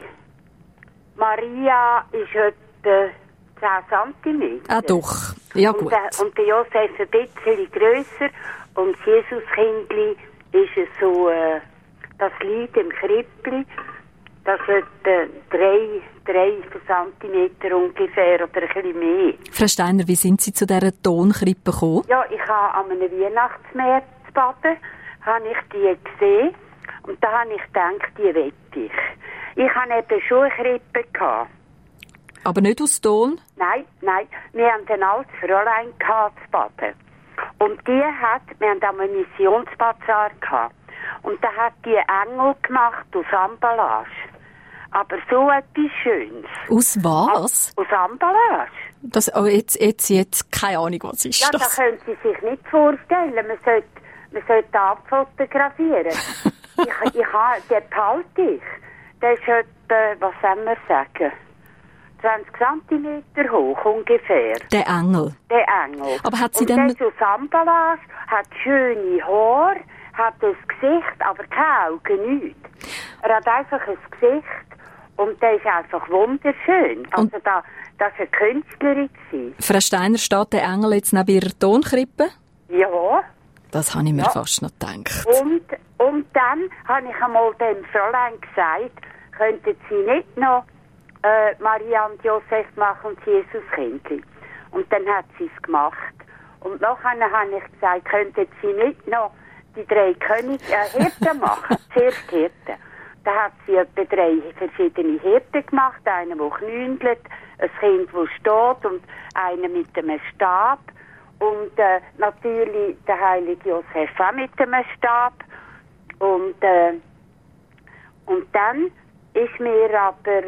Maria ist etwa 10 cm. Ah doch, ja gut. Und der Josef ein bisschen grösser und das Jesuskindli ist es so, das liegt im Krippli, das hat 3 cm ungefähr oder ein bisschen mehr. Frau Steiner, wie sind Sie zu dieser Tonkrippe gekommen? Ja, ich habe an einem Weihnachtsmarkt zu Baden, habe ich die gesehen und da habe ich gedacht, die will ich. Ich hatte eben schon eine Krippe gehabt. Aber nicht aus Ton? Nein. Wir haben ein altes Fräulein zu Baden. Und wir haben einen Missionsbazar gehabt. Und da hat die Engel gemacht aus Emballage. Aber so etwas Schönes. Aus was? Aus Emballage. Das, jetzt keine Ahnung, was ist ja, das? Das können Sie sich nicht vorstellen. Man sollte abfotografieren. ich habe, den behalte ich. Der ist etwa, was soll man sagen, 20 cm hoch ungefähr. Der Engel. Der Engel. Aber hat sie und denn... der ist aus Emballage, hat schöne Haare, hat ein Gesicht, aber keine Augen, nichts. Er hat einfach ein Gesicht und der ist einfach wunderschön. Also das war eine Künstlerin. Frau Steiner, steht der Engel jetzt neben ihrer Tonkrippe? Ja. Das habe ich mir fast noch gedacht. Und dann habe ich einmal dem Fräulein gesagt, könnten Sie nicht noch Maria und Josef machen und Jesus-Kindli. Und dann hat sie es gemacht. Und nachher habe ich gesagt, könnten Sie nicht noch die 3 Könige Hirten machen? Zuerst Hirten. Da hat sie etwa 3 verschiedene Hirten gemacht. Einen, der knündelt, ein Kind, das steht und einen mit einem Stab. Und natürlich der heilige Josef auch mit einem Stab. Und dann ist mir aber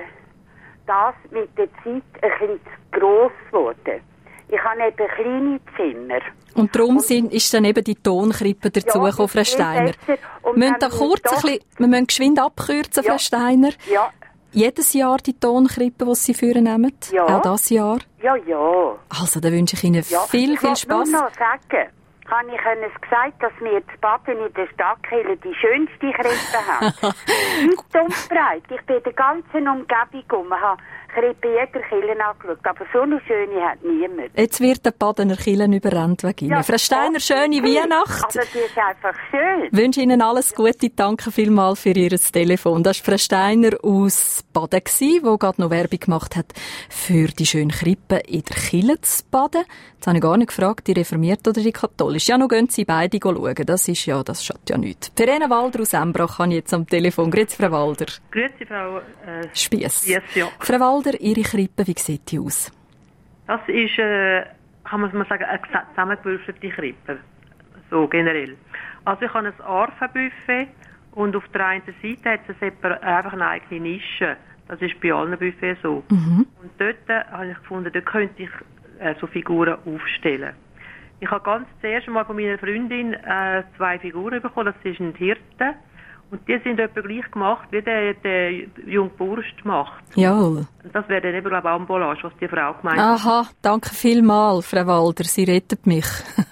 das mit der Zeit ein bisschen zu gross geworden. Ich habe eben kleine Zimmer. Und darum ist dann eben die Tonkrippe dazugekommen, Frau Steiner. Wir müssen da kurz wir müssen geschwind abkürzen, Frau Steiner. Ja. Jedes Jahr die Tonkrippe, die Sie führen nehmen? Ja. Auch dieses Jahr? Ja, ja. Also, dann wünsche ich Ihnen viel Spass. Ich wollte nur noch sagen, habe ich Ihnen gesagt, dass wir zu Baden in der Stadtkirche die schönste Krippe haben. Weit und breit. Ich bin in der ganzen Umgebung habe Krippe jeder Kirche angeschaut, aber so eine schöne hat niemand. Jetzt wird der Badener Kirche überrannt wegen Ihnen. Frau Steiner, schöne Weihnacht. Also die ist einfach schön. Ich wünsche Ihnen alles Gute. Danke vielmals für Ihr Telefon. Das war Frau Steiner aus Baden, die gerade noch Werbung gemacht hat für die schöne Krippe in der Kirche zu Baden. Jetzt habe ich gar nicht gefragt, die reformiert oder die katholisch. Ja, noch gehen Sie beide schauen. Das schadet ja nichts. Verena Walder aus Embrach habe ich jetzt am Telefon. Grüezi, Frau Walder. Grüezi, Frau Spiess. Yes, ja. Frau Walder, Ihre Krippe, wie sieht die aus? Das ist, kann man mal sagen, eine zusammengewürfelte Krippe. So generell. Also ich habe ein Arfenbuffet und auf der einen Seite hat es einfach eine eigene Nische. Das ist bei allen Buffets so. Mhm. Und dort habe ich gefunden, dort könnte ich so Figuren aufstellen. Ich habe ganz zuerst mal von meiner Freundin 2 Figuren bekommen. Das ist ein Hirte. Und die sind etwa gleich gemacht, wie der junge Burst macht. Jawohl. Das wäre dann eben, glaube ich, Emballage, was die Frau gemeint hat. Aha, danke vielmals, Frau Walder. Sie rettet mich.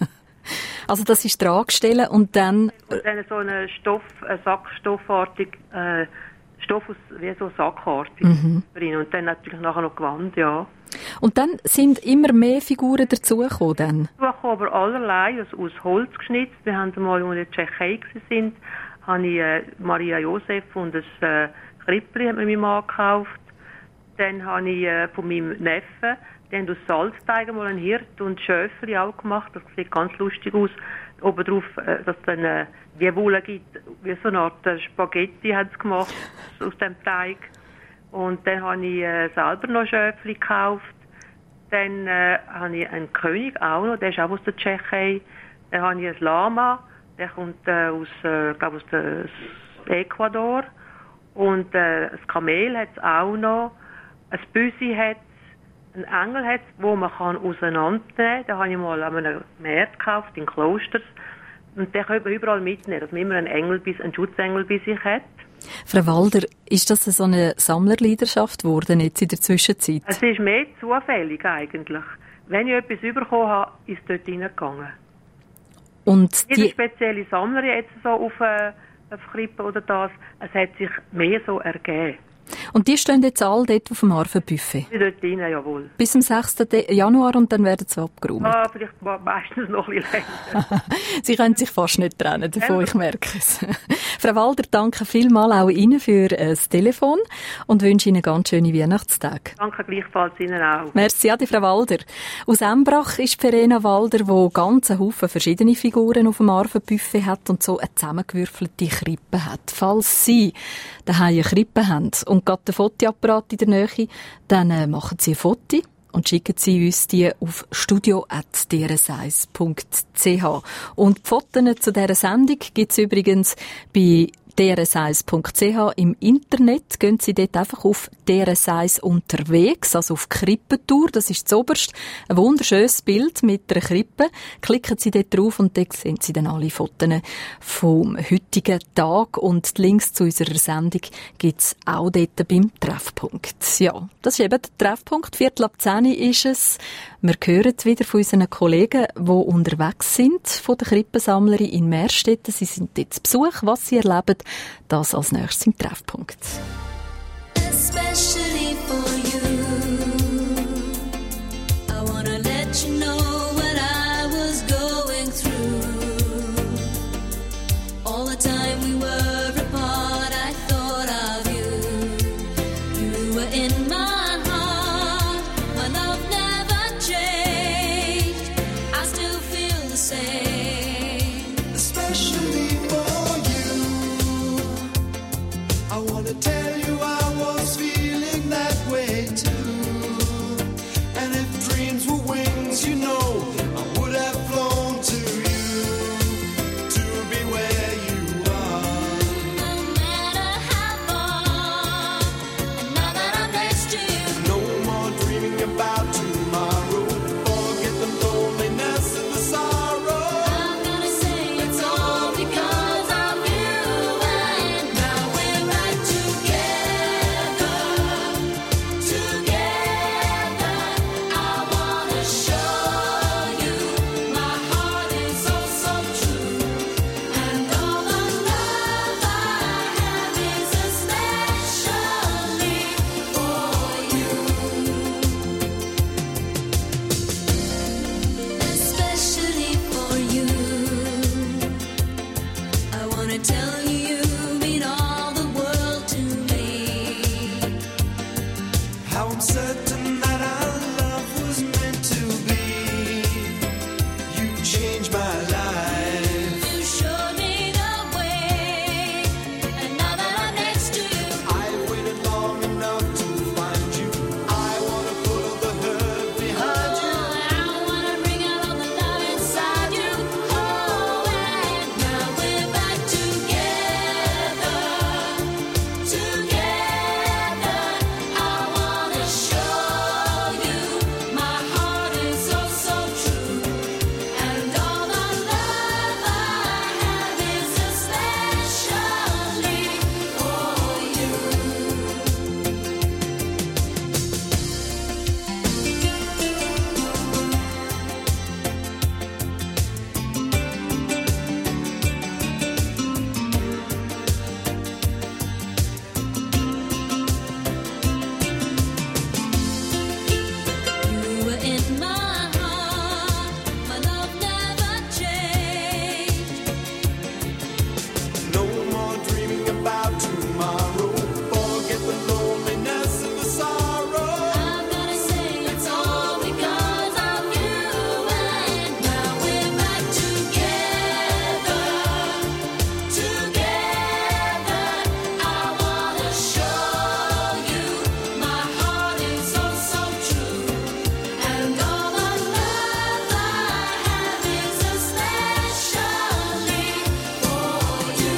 Also das ist dran gestellt und dann... Und dann so eine Sackstoffartig, Stoff aus, wie so sackartig drin. Und dann natürlich nachher noch Gewand, ja. Und dann sind immer mehr Figuren dazugekommen dann? Dazugekommen, aber allerlei, also aus Holz geschnitzt. Wir haben einmal, als wir in der Tschechei waren, habe ich Maria Josef und ein Krippli hat mir meinem Mann gekauft. Dann habe ich von meinem Neffen, die haben aus Salzteig mal einen Hirt und Schöfli auch gemacht. Das sieht ganz lustig aus. Obendrauf, dass es dann wie Wolle gibt, wie so eine Art Spaghetti haben sie gemacht aus dem Teig. Und dann habe ich selber noch Schöfli gekauft. Dann habe ich einen König auch noch, der ist auch aus der Tschechei. Dann habe ich ein Lama. Der kommt aus Ecuador. Und ein Kamel hat es auch noch. Ein Büsi hat es. Ein Engel hat es, den man auseinandernehmen kann. Den habe ich mal an einem Markt gekauft, in Klosters. Und den kann man überall mitnehmen, dass man immer einen Schutzengel bei sich hat. Frau Walder, ist das so eine Sammlerleidenschaft geworden jetzt in der Zwischenzeit? Es ist mehr zufällig eigentlich. Wenn ich etwas bekommen habe, ist es dort reingegangen. Und nicht eine spezielle Sammlerin jetzt so auf Krippe oder das. Es hat sich mehr so ergeben. Und die stehen jetzt alle dort auf dem Arfenbuffet? Die dort rein, jawohl. Bis zum 6. Januar und dann werden sie abgeräumt? Ah, vielleicht meistens noch ein bisschen länger. Sie können sich fast nicht trennen davon, ich merke es. Frau Walder, danke vielmals auch Ihnen für das Telefon und wünsche Ihnen ganz schöne Weihnachtstage. Danke gleichfalls Ihnen auch. Merci, Adi, Frau Walder. Aus Embrach ist Verena Walder, die ganz einen Haufen verschiedene Figuren auf dem Arfenbuffet hat und so eine zusammengewürfelte Krippe hat. Falls Sie daheim eine Krippe haben und gerade den Fotoapparat in der Nähe, dann machen Sie ein Foto und schicken Sie uns die auf studio@drs1.ch. Und die Fotos zu dieser Sendung gibt es übrigens bei drsize.ch im Internet. Gehen Sie dort einfach auf «DRSize unterwegs», also auf Krippentour. Das ist zuoberst ein wunderschönes Bild mit einer Krippe. Klicken Sie dort drauf und dort sehen Sie dann alle Fotos vom heutigen Tag. Und die Links zu unserer Sendung gibt es auch dort beim Treffpunkt. Ja, das ist eben der Treffpunkt. 9:15 ist es. Wir hören wieder von unseren Kollegen, die unterwegs sind, von der Krippensammlerin in Meerstetten. Sie sind dort zu Besuch. Was sie erleben, das als nächstes im Treffpunkt. Especially for you, I wanna let you know what I was going through. All the time we were apart, I thought of you. You were in my heart, my love never changed. I still feel the same. Especially for you, I wanna tell you I was feeling that way too. And if dreams were wings, you know, I would have flown to you to be where you are. No matter how far, and now that I'm next to you, No more dreaming about tomorrow. Forget the loneliness and the sorrow. I'm gonna say it's all because of you. And now we're right together, together. I wanna show you my heart is oh so true, and all the love I have is especially for you, especially for you. I wanna tell you you mean all the world to me. How I'm certain that our love was meant to be. You changed my life. You showed me the way, and now that I'm next to you, I waited long enough to find you. I wanna put all the hurt behind you. I wanna bring out all the love inside you. Oh, and now we're back together, together. I wanna show you my heart is oh so true, and all the love I have is especially for you. You were in my heart, my love never changed. No more dreaming about tomorrow. Forget the loneliness and the sorrow. I'm gonna say it's all because of you, and now we're back together, together. I wanna show you my heart is oh so true, and all the love I have is especially for you.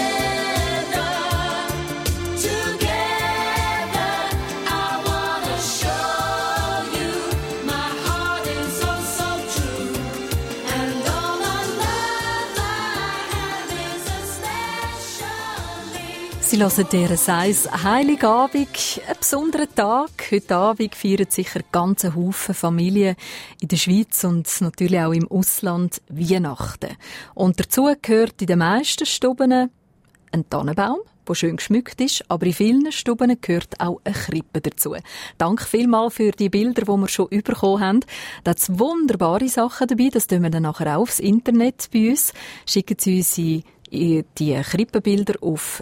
Together, I wanna show you my heart is oh so true, and all the love I have is especially. Sie hören «DRSize» Heiligabend, ein besonderer Tag. Heute Abend feiern sicher ganz Haufen Familien in der Schweiz und natürlich auch im Ausland Weihnachten. Und dazu gehört in den meisten Stuben ein Tannenbaum, der schön geschmückt ist, aber in vielen Stuben gehört auch eine Krippe dazu. Danke vielmals für die Bilder, die wir schon bekommen haben. Da hat es wunderbare Sachen dabei, das tun wir dann nachher auch aufs Internet bei uns. Schicken Sie uns die Krippenbilder auf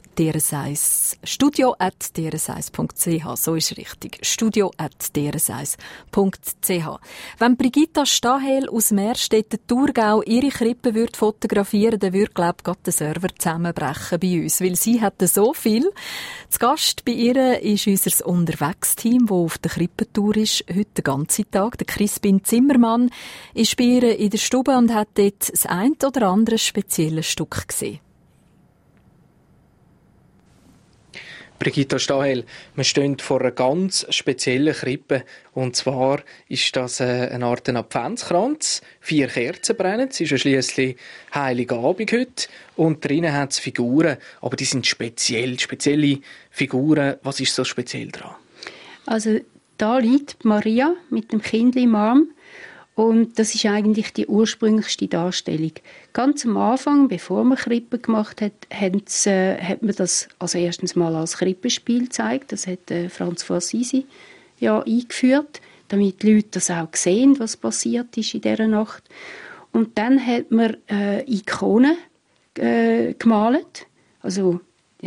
studio@drsize.ch. So ist richtig. studio@drsize.ch. Wenn Brigitta Stahel aus Meerstetten, Thurgau, ihre Krippe würde fotografieren, dann würde, glaube ich, gerade der Server zusammenbrechen bei uns. Weil sie hat so viel. Zu Gast bei ihr ist unser Unterwegsteam, das auf der Krippentour ist, heute den ganzen Tag. Der Crispin Zimmermann ist bei ihr in der Stube und hat dort das ein oder andere spezielle Stück gesehen. Brigitta Stahel, wir stehen vor einer ganz speziellen Krippe. Und zwar ist das eine Art Adventskranz. 4 Kerzen brennen. Es ist ja schliesslich Heiligabend heute. Und drinnen hat es Figuren. Aber die sind speziell. Spezielle Figuren. Was ist so speziell daran? Also da liegt Maria mit dem Kind im Arm. Und das ist eigentlich die ursprünglichste Darstellung. Ganz am Anfang, bevor man Krippe gemacht hat, hat man das also erstens mal als Krippenspiel gezeigt. Das hat Franz von Assisi ja eingeführt, damit die Leute das auch sehen, was passiert ist in dieser Nacht. Und dann hat man Ikonen gemalt, also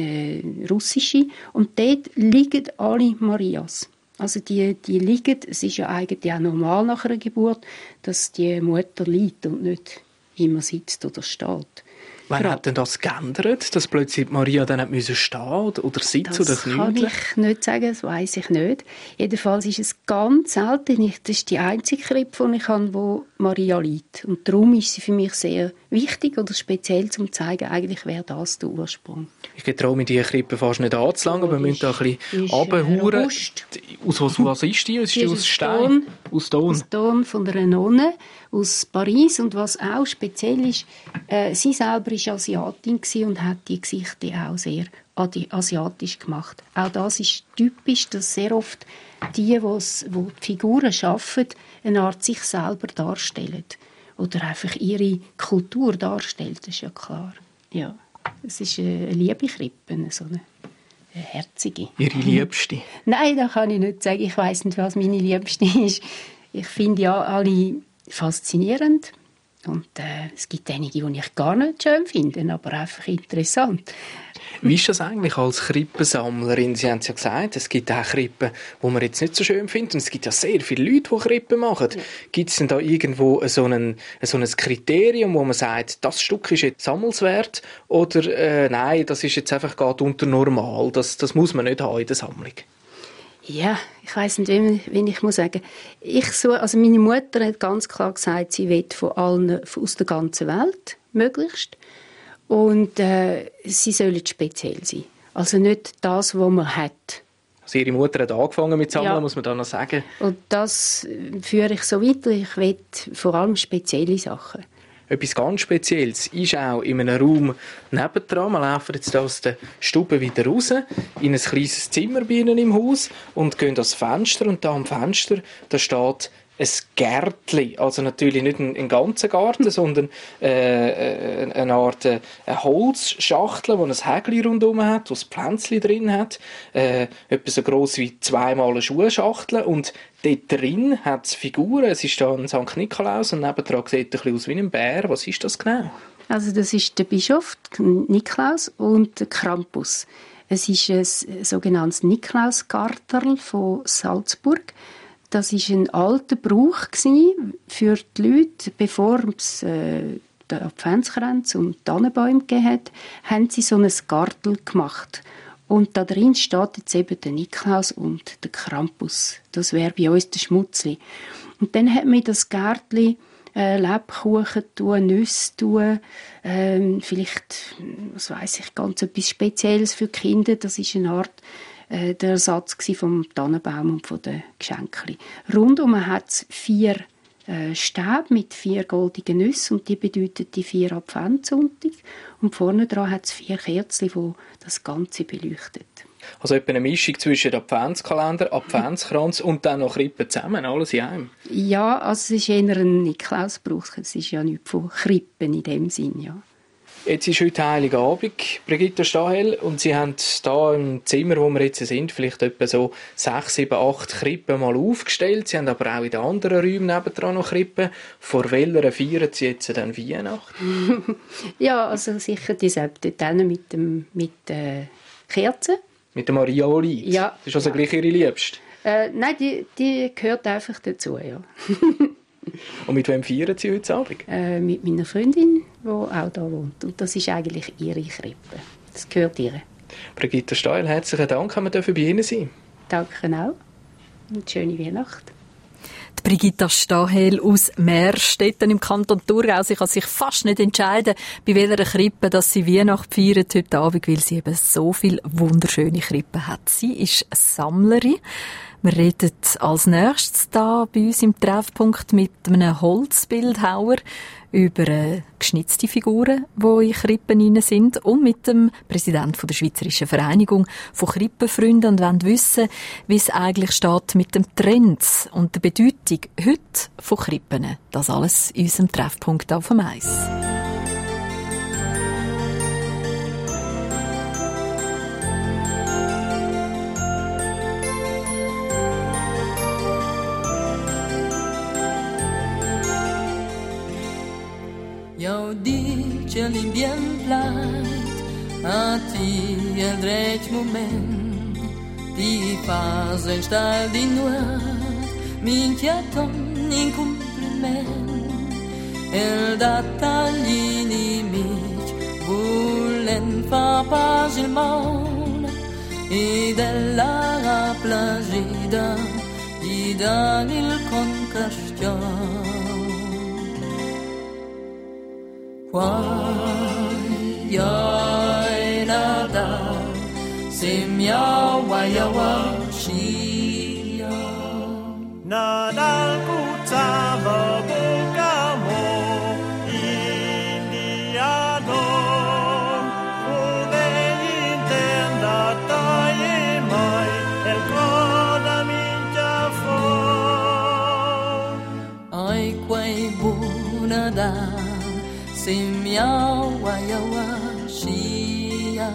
russische. Und dort liegen alle Marias. Also die liegen, es ist ja eigentlich auch normal nach einer Geburt, dass die Mutter liegt und nicht immer sitzt oder steht. Wann hat denn das geändert, dass plötzlich Maria dann hat müssen stehen oder sitzen oder knien? Das kann ich nicht sagen, das weiss ich nicht. Jedenfalls ist es ganz selten. Das ist die einzige Krippe, die ich habe, wo Maria liegt. Und darum ist sie für mich sehr wichtig oder speziell, um zu zeigen, eigentlich wäre das der Ursprung. Ich getraue mir diese Krippe fast nicht anzulangen, aber wir müssen da ein bisschen runterhauen. Aus was ist die? Ist die aus Stein? Aus Ton? Aus Ton von einer Nonne aus Paris. Und was auch speziell ist, sie selber war Asiatin und hat die Gesichter auch sehr asiatisch gemacht. Auch das ist typisch, dass sehr oft die Figuren schaffen, eine Art sich selber darstellen. Oder einfach ihre Kultur darstellen, das ist ja klar. Ja, es ist eine liebe Krippe, so eine herzige. Ihre Liebste? Nein, das kann ich nicht sagen. Ich weiss nicht, was meine Liebste ist. Ich finde ja alle faszinierend. Und es gibt einige, die ich gar nicht schön finde, aber einfach interessant. Wie ist das eigentlich als Krippensammlerin? Sie haben es ja gesagt, es gibt auch Krippen, die man jetzt nicht so schön findet. Und es gibt ja sehr viele Leute, die Krippen machen. Ja. Gibt es denn da irgendwo so ein Kriterium, wo man sagt, das Stück ist jetzt sammelswert? Oder nein, das ist jetzt einfach gerade unter normal. Das muss man nicht haben in der Sammlung. Ja, ich weiss nicht, wen ich muss sagen. Also meine Mutter hat ganz klar gesagt, sie will von allen aus der ganzen Welt möglichst. Und sie sollen speziell sein. Also nicht das, was man hat. Also ihre Mutter hat angefangen mit Sammeln, ja. Muss man da noch sagen. Und das führe ich so weiter. Ich will vor allem spezielle Sachen. Etwas ganz Spezielles ist auch in einem Raum nebendran. Wir laufen jetzt aus der Stube wieder raus, in ein kleines Zimmer bei ihnen im Haus und gehen ans Fenster. Und da am Fenster, da steht ein Gärtchen. Also natürlich nicht ein ganzer Garten, sondern eine Art eine Holzschachtel, die ein Hägli rundherum hat, das Pflänzchen drin hat. Etwa so gross wie 2-mal eine Schuhschachtel. Und dort drin hat es Figuren. Es ist da ein St. Nikolaus und nebendran sieht ein bisschen aus wie ein Bär. Was ist das genau? Also das ist der Bischof, Nikolaus, und der Krampus. Es ist ein sogenanntes Nikolausgarterl von Salzburg. Das war ein alter Brauch für die Leute, bevor es den Adventskranz und Tannenbäume gegeben hat, haben sie so ein Gartel gemacht. Und da drin steht jetzt eben der Nikolaus und der Krampus. Das wäre bei uns der Schmutzli. Und dann hat man in das Gärtchen Lebkuchen tun, Nüsse tun, vielleicht, was weiss ich, ganz etwas Spezielles für die Kinder. Das ist eine Art der Ersatz vom Tannenbaum und von den Geschenken. Rundum hat es 4 Stäbe mit 4 goldigen Nüssen und die bedeuten die 4 Adventssonntage. Und vorne dran hat es 4 Kerzen, die das Ganze beleuchtet. Also etwa eine Mischung zwischen Adventskalender, Adventskranz und dann noch Krippe zusammen, alles in einem? Ja, also es ist eher ein Nikolausbrauch. Es ist ja nichts von Krippen in dem Sinn, ja. Jetzt ist heute Heiligabend, Brigitta Stahel, und Sie haben hier im Zimmer, wo wir jetzt sind, vielleicht etwa so 6, 7, 8 Krippen mal aufgestellt. Sie haben aber auch in den anderen Räumen nebendran noch Krippen. Vor welcher feiern Sie jetzt dann Weihnachten? Ja, also sicher die dort mit Kerzen. Mit der Maria Oli? Ja. Das ist also gleich Ihre Liebste? Nein, die gehört einfach dazu, ja. Und mit wem feiern Sie heute Abend? Mit meiner Freundin, die auch da wohnt. Und das ist eigentlich ihre Krippe. Das gehört ihr. Brigitta Stahel, herzlichen Dank, dass wir bei Ihnen sein. Danke auch. Und schöne Weihnachten. Brigitta Stahel aus Meerstetten im Kanton Thurgau. Sie kann sich fast nicht entscheiden, bei welcher Krippe dass sie Weihnachten feiert heute Abend, weil sie eben so viele wunderschöne Krippen hat. Sie ist Sammlerin. Wir reden als nächstes da bei uns im Treffpunkt mit einem Holzbildhauer über geschnitzte Figuren, die in Krippen hinein sind, und mit dem Präsidenten der Schweizerischen Vereinigung von Krippenfreunden, und wollen wissen, wie es eigentlich steht mit dem Trend und der Bedeutung heute von Krippen. Das alles in unserem Treffpunkt auf dem Eis. Eu dice-li bien plait, a ti el dret moment, ti fas un stal di nuat, minchia ton in compliment, el dat agli nimici, volen fa pas il món, e della plagida, gli dan il concastion. Why nada simya wayawa shia Nadal kutava bogamo indiano Uve intenda taie mai el coda mincha fo Ai quei bunada simya wayawa shia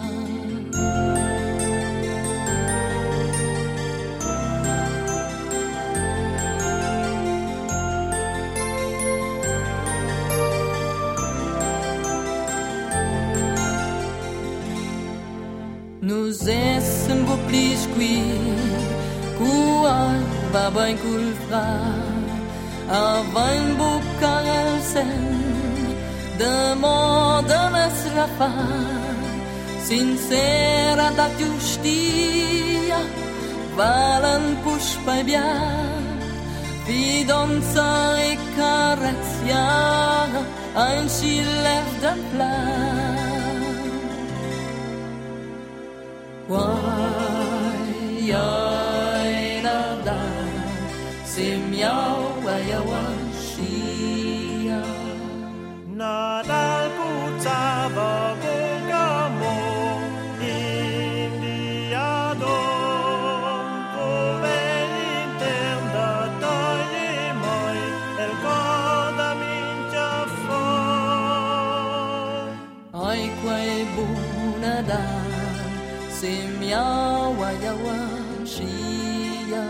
Nous essen bo plis qui Kuai babain kulfra Avain bucar el sen Demanda-me srafar Sincera da giustia Valen puspa e biar Fidonza e carezia Ein schilef den plan Why nada Simya wayawa shia Nadal kutava bogamo indiano Ove intenda taie mai el coda mincha fo Ai quei bunada Simya wayawa shia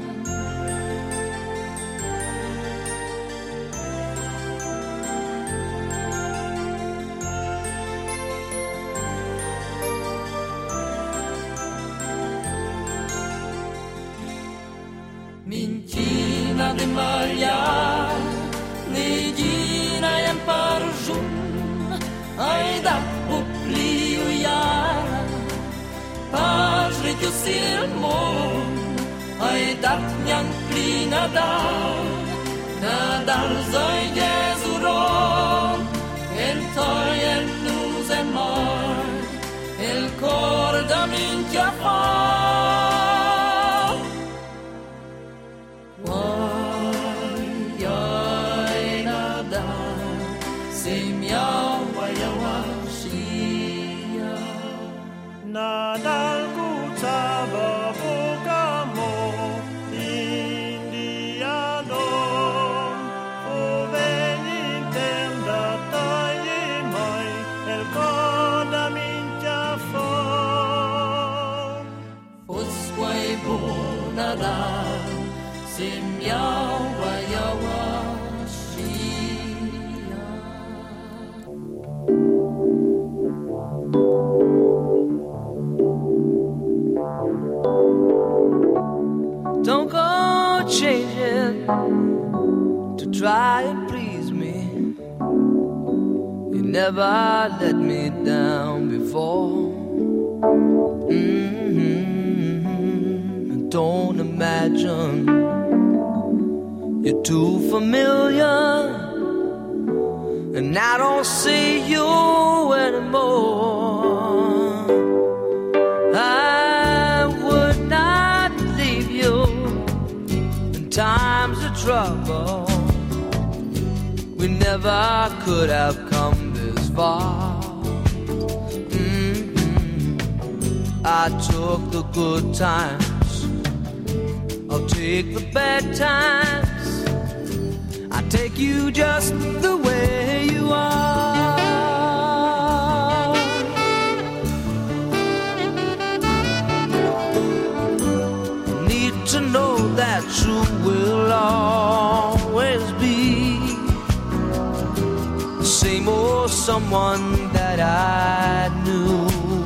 Mincina de Maria Negina en parjun Ai da pupliu iara Pașre chiu silmon Ai dat mi-an plina Nadal zoi jezuron El toi el nus en mar El cor da minchia fa Nadal kutava bogamo indiano Ove intenda taie mai el coda mincha fo Fosquai bonada Simya wayawa Don't go changing to try and please me. You never let me down before. Don't imagine You're too familiar, and I don't see you anymore. I would not leave you in times of trouble. We never could have come this far. I took the good times, I'll take the bad times. I take you just the way you are. Need to know that you will always be the same old someone that I knew.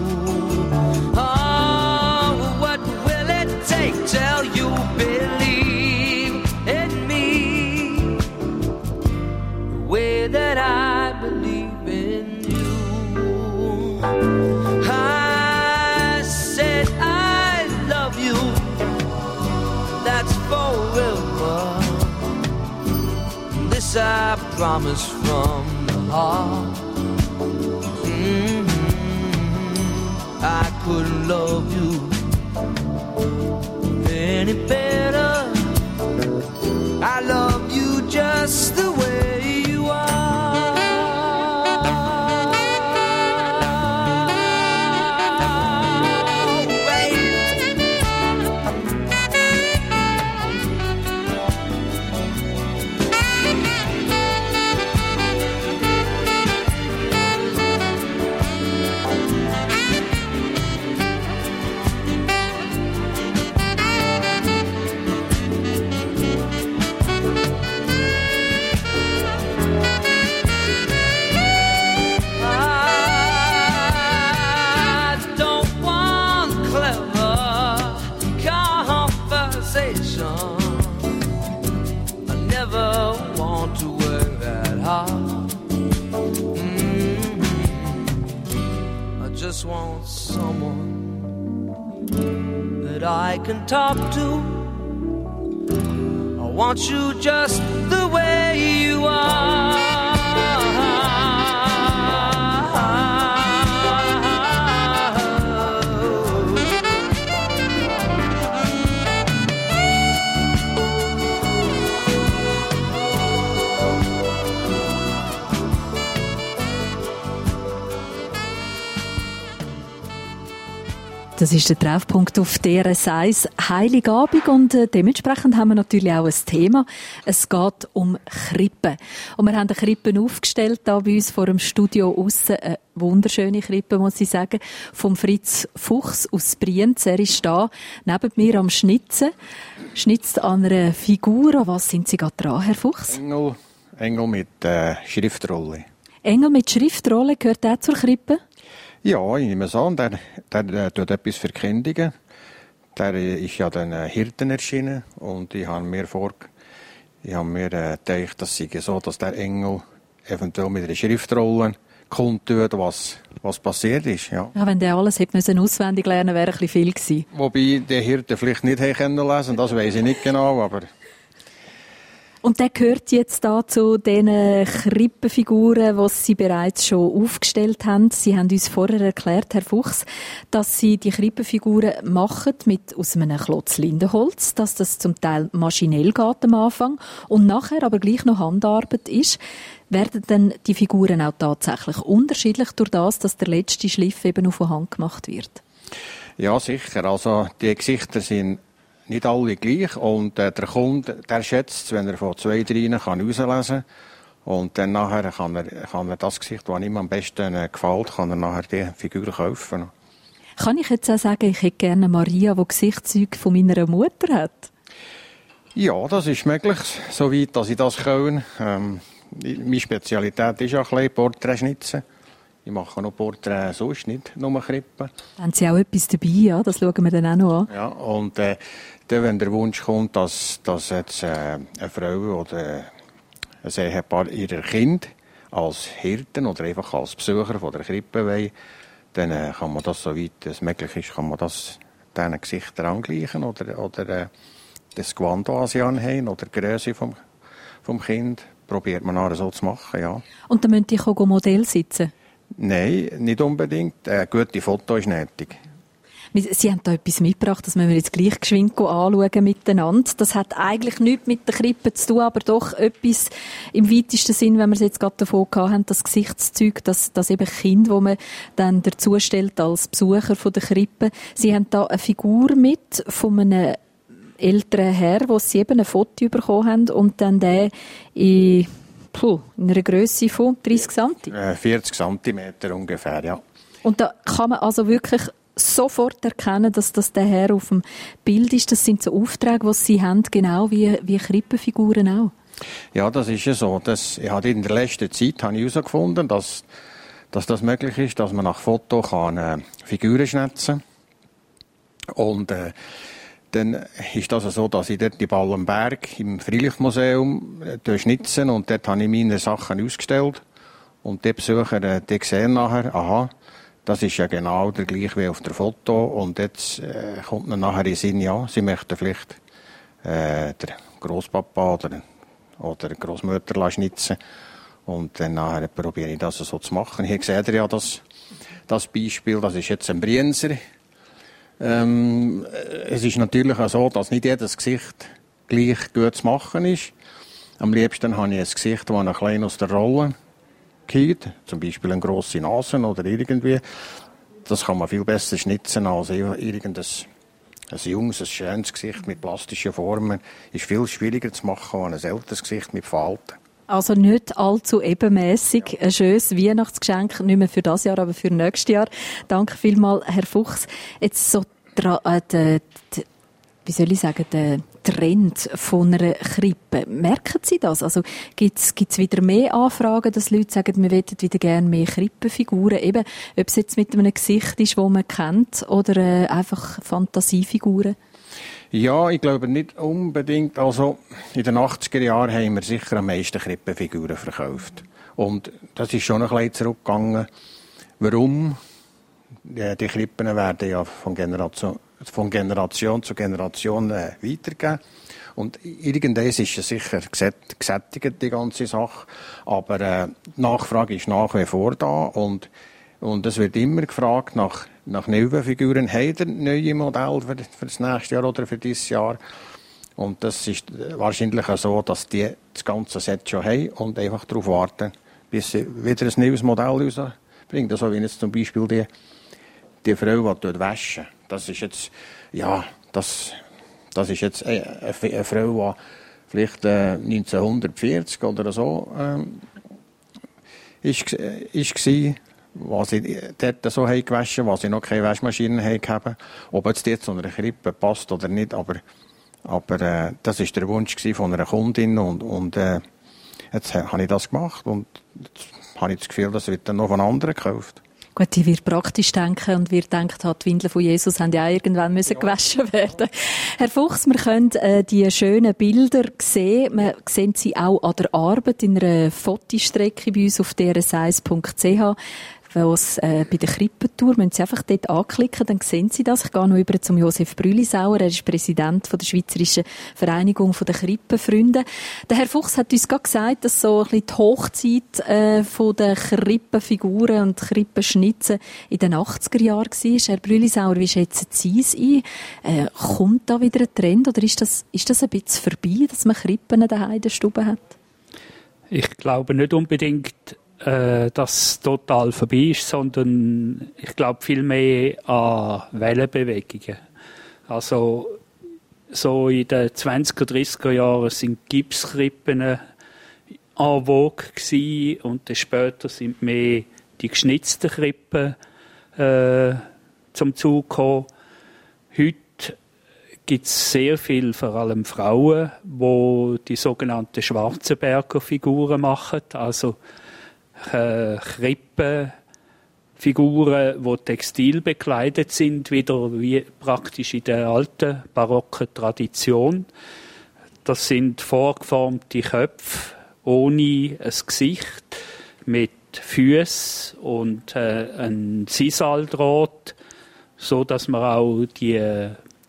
Oh, what will it take till you believe in me the way that I believe in you? I said I love you, that's forever. This I promise from the heart. I couldn't love you any better. I love you just the way you are. Just want someone that I can talk to. I want you just the way you are. Das ist der Treffpunkt auf DRS 1 Heiligabend und dementsprechend haben wir natürlich auch ein Thema. Es geht um Krippen. Und wir haben eine Krippe aufgestellt da bei uns vor dem Studio aussen. Eine wunderschöne Krippe, muss ich sagen, vom Fritz Fuchs aus Brienz. Er ist da neben mir am Schnitzen. Schnitzt an einer Figur. An was sind Sie gerade dran, Herr Fuchs? Engel mit Schriftrolle. Engel mit Schriftrolle, gehört der zur Krippe? Ja, ich nehme es an, der tut etwas verkündigen. Der ist ja den Hirten erschienen und ich habe mir gedacht, das sei so, dass der Engel eventuell mit einer Schriftrolle kundtut, was passiert ist. Ja. Ja, wenn der alles hätte müssen auswendig lernen, wäre ein bisschen viel gewesen. Wobei die Hirten vielleicht nicht lesen konnten, das weiss ich nicht genau, aber... Und der gehört jetzt da zu den Krippenfiguren, die Sie bereits schon aufgestellt haben. Sie haben uns vorher erklärt, Herr Fuchs, dass Sie die Krippenfiguren machen aus einem Klotz Lindenholz, dass das zum Teil maschinell geht am Anfang und nachher aber gleich noch Handarbeit ist. Werden denn die Figuren auch tatsächlich unterschiedlich durch das, dass der letzte Schliff eben auf die Hand gemacht wird? Ja, sicher. Also die Gesichter sind nicht alle gleich und der Kunde, der schätzt, wenn er von 2, 3 herauslesen kann. Und dann nachher kann er das Gesicht, das ihm am besten gefällt, kann er nachher die Figur kaufen. Kann ich jetzt auch sagen, ich hätte gerne Maria, die Gesichtszüge von meiner Mutter hat? Ja, das ist möglich, soweit dass ich das kann. Meine Spezialität ist ja ein bisschen Porträtschnitzen. Ich mache noch Porträts sonst, nicht nur Krippen. Da haben Sie auch etwas dabei, ja? Das schauen wir dann auch noch an. Ja, und dann, wenn der Wunsch kommt, dass jetzt eine Frau oder ein Ehepaar ihrer Kind als Hirten oder einfach als Besucher von der Krippe wollen, dann kann man das, soweit es möglich ist, kann man das diesen Gesichtern angleichen oder das Gewand, das sie anhaben, oder die Größe vom Kind, probiert man nachher so zu machen, ja. Und dann müsst ihr auch Modell sitzen? Nein, nicht unbedingt. Ein gutes Foto ist nötig. Sie haben da etwas mitgebracht, das müssen wir jetzt gleich geschwind anschauen miteinander. Das hat eigentlich nichts mit der Krippe zu tun, aber doch etwas im weitesten Sinn, wenn wir es jetzt gerade davon haben, das Gesichtszeug, das eben Kind, das man dann dazu stellt als Besucher von der Krippe. Sie haben da eine Figur mit von einem älteren Herr, wo sie eben ein Foto bekommen haben und dann der in einer Grösse von 30 cm? 40 cm ungefähr, ja. Und da kann man also wirklich sofort erkennen, dass das der Herr auf dem Bild ist. Das sind so Aufträge, die Sie haben, genau wie Krippenfiguren auch. Ja, das ist ja so. Ich habe in der letzten Zeit herausgefunden, dass das möglich ist, dass man nach Foto Figuren schnitzen kann. Und dann ist das so, dass ich dort in Ballenberg im Freilichtmuseum schnitzen und dort habe ich meine Sachen ausgestellt. Und die Besucher die sehen nachher, aha, das ist ja genau der gleiche wie auf der Foto. Und jetzt kommt dann nachher in den Sinn, ja, sie möchten vielleicht der Grosspapa oder Grossmutter schnitzen. Und dann nachher probiere ich das so zu machen. Hier seht ihr ja das Beispiel, das ist jetzt ein Brienzer. Es ist natürlich auch so, dass nicht jedes Gesicht gleich gut zu machen ist. Am liebsten habe ich ein Gesicht, das ein klein aus der Rolle geht, zum Beispiel eine grosse Nase oder irgendwie. Das kann man viel besser schnitzen als irgendein junges, ein schönes Gesicht mit plastischen Formen. Ist viel schwieriger zu machen als ein älteres Gesicht mit Falten. Also nicht allzu ebenmässig. Ein schönes Weihnachtsgeschenk, nicht mehr für das Jahr, aber für nächstes Jahr. Danke vielmals, Herr Fuchs. Jetzt so wie soll ich sagen, der Trend von einer Krippe. Merken Sie das? Also gibt's wieder mehr Anfragen, dass Leute sagen, wir möchten wieder gerne mehr Krippenfiguren, eben, ob es jetzt mit einem Gesicht ist, das man kennt, oder einfach Fantasiefiguren? Ja, ich glaube nicht unbedingt. Also in den 80er Jahren haben wir sicher am meisten Krippenfiguren verkauft. Und das ist schon ein bisschen zurückgegangen. Warum? Die Krippen werden ja von Generation zu Generation weitergegeben. Und irgendwann ist es sicher gesättigt, die ganze Sache. Aber die Nachfrage ist nach wie vor da. Und es wird immer gefragt nach neuen Figuren. Habt ihr neue Modelle für das nächste Jahr oder für dieses Jahr? Und das ist wahrscheinlich auch so, dass die das ganze Set schon haben und einfach darauf warten, bis sie wieder ein neues Modell rausbringen. Also wie jetzt zum Beispiel die Frau, die dort waschen. Das ist jetzt, ja, das ist jetzt eine Frau, die vielleicht 1940 oder so war, was sie dort so gewaschen haben, was sie noch keine Waschmaschine haben. Ob jetzt die zu einer Krippe passt oder nicht, aber das war der Wunsch von einer Kundin und jetzt habe ich das gemacht und jetzt habe ich das Gefühl, das wird dann noch von anderen gekauft. Gut, ich werde praktisch denken und wir denken, die Windeln von Jesus haben ja auch irgendwann gewaschen werden. Herr Fuchs, wir können die schönen Bilder sehen. Wir sehen sie auch an der Arbeit in einer Fotostrecke bei uns auf drsize.ch. Bei der Krippentour müssen Sie einfach dort anklicken, dann sehen Sie das. Ich gehe noch über zum Josef Brülisauer, er ist Präsident von der Schweizerischen Vereinigung der Krippenfreunde. Der Herr Fuchs hat uns gerade gesagt, dass so ein bisschen die Hochzeit von der Krippenfiguren und Krippenschnitzen in den 80er Jahren war. Herr Brülisauer, wie schätzen Sie es ein? Kommt da wieder ein Trend oder ist das ein bisschen vorbei, dass man Krippen daheim in der Stube hat? Ich glaube nicht unbedingt, dass total vorbei ist, sondern ich glaube viel mehr an Wellenbewegungen. Also so in den 20er, 30er Jahren sind Gipskrippen en vogue gewesen, und dann später sind mehr die geschnitzten Krippen zum Zug gekommen. Heute gibt es sehr viel, vor allem Frauen, die die sogenannten Schwarzenberger-Figuren machen, also Krippenfiguren, die textil bekleidet sind, wieder wie praktisch in der alten barocken Tradition. Das sind vorgeformte Köpfe ohne ein Gesicht, mit Füßen und ein Sisaldraht, so dass man auch die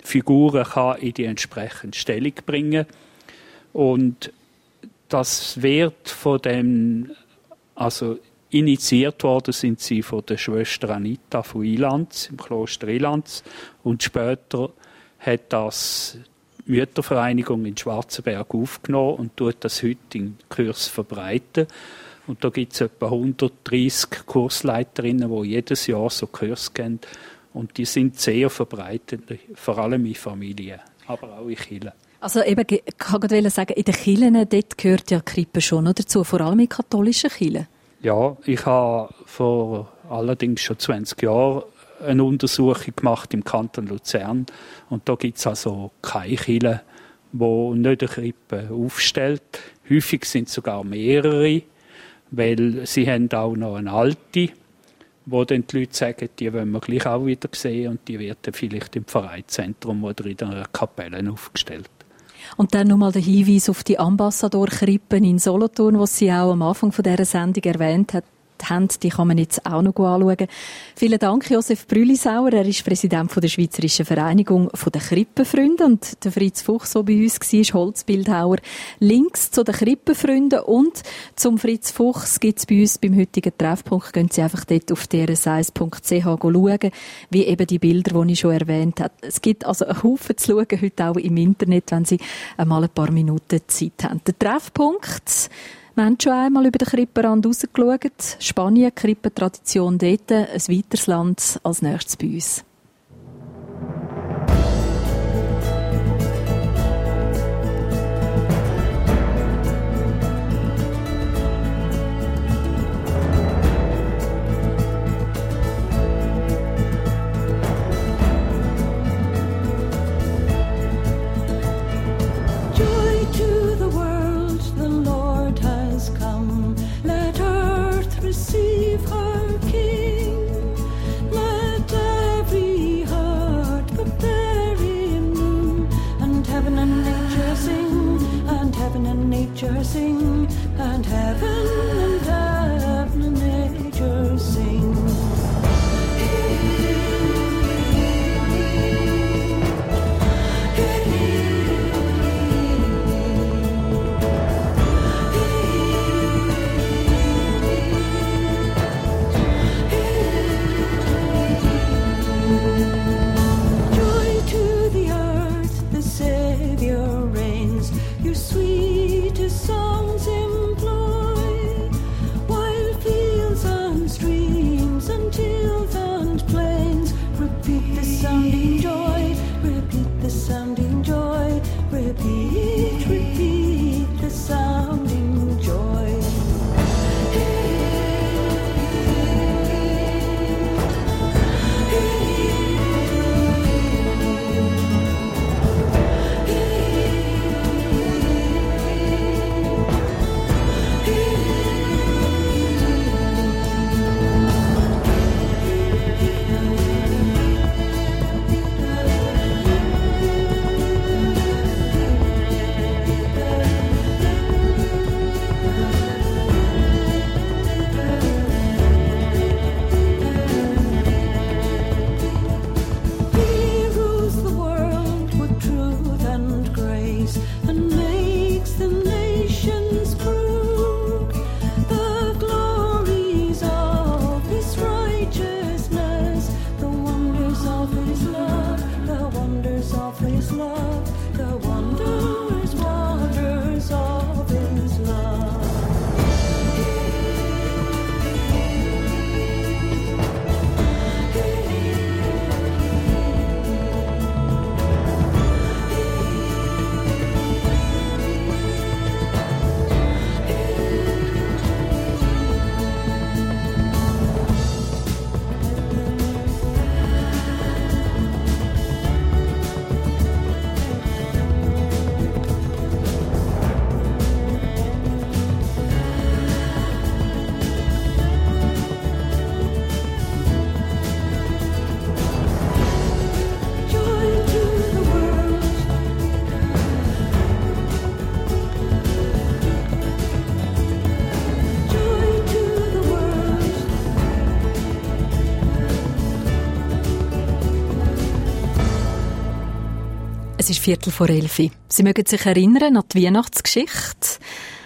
Figuren kann in die entsprechende Stellung bringen. Und das wird von dem, also initiiert worden sind sie von der Schwester Anita von Ilanz, im Kloster Ilanz. Und später hat das die Müttervereinigung in Schwarzenberg aufgenommen und tut das heute in Kurs verbreiten. Und da gibt es etwa 130 Kursleiterinnen, die jedes Jahr so Kurs geben. Und die sind sehr verbreitet, vor allem in Familien, aber auch in Kirchen. Also eben, ich kann gerade sagen, in den Kirchen, dort gehört ja Krippe schon noch dazu, vor allem in katholischen Kirchen. Ja, ich habe vor allerdings schon 20 Jahren eine Untersuchung gemacht im Kanton Luzern. Und da gibt es also keine Kirche, die nicht eine Krippe aufstellt. Häufig sind es sogar mehrere, weil sie haben auch noch eine alte, wo dann die Leute sagen, die wollen wir gleich auch wieder sehen und die wird dann vielleicht im Vereinszentrum oder in einer Kapelle aufgestellt. Und dann nochmal der Hinweis auf die Ambassador-Krippen in Solothurn, die Sie auch am Anfang von dieser Sendung erwähnt haben. Die kann man jetzt auch noch anschauen. Vielen Dank, Josef Brülisauer. Er ist Präsident der Schweizerischen Vereinigung der Krippenfreunde. Und der Fritz Fuchs, der bei uns war, Holzbildhauer. Links zu den Krippenfreunden und zum Fritz Fuchs gibt es bei uns beim heutigen Treffpunkt. Gehen Sie einfach dort auf drsize.ch schauen, wie eben die Bilder, die ich schon erwähnt habe. Es gibt also einen Haufen zu schauen, heute auch im Internet, wenn Sie einmal ein paar Minuten Zeit haben. Der Treffpunkt: wir haben schon einmal über den Krippenrand rausgeschaut. Spanien, Krippentradition dort, ein weiteres Land als nächstes bei uns. Receive her King. Let every heart prepare him. And heaven and nature sing, and heaven and nature sing, and heaven and nature sing. Sweetest songs employ, while fields and streams and hills and plains repeat the sounding joy, repeat the sounding joy, repeat, repeat the sounding joy. Es ist 11:15. Sie mögen sich erinnern an die Weihnachtsgeschichte.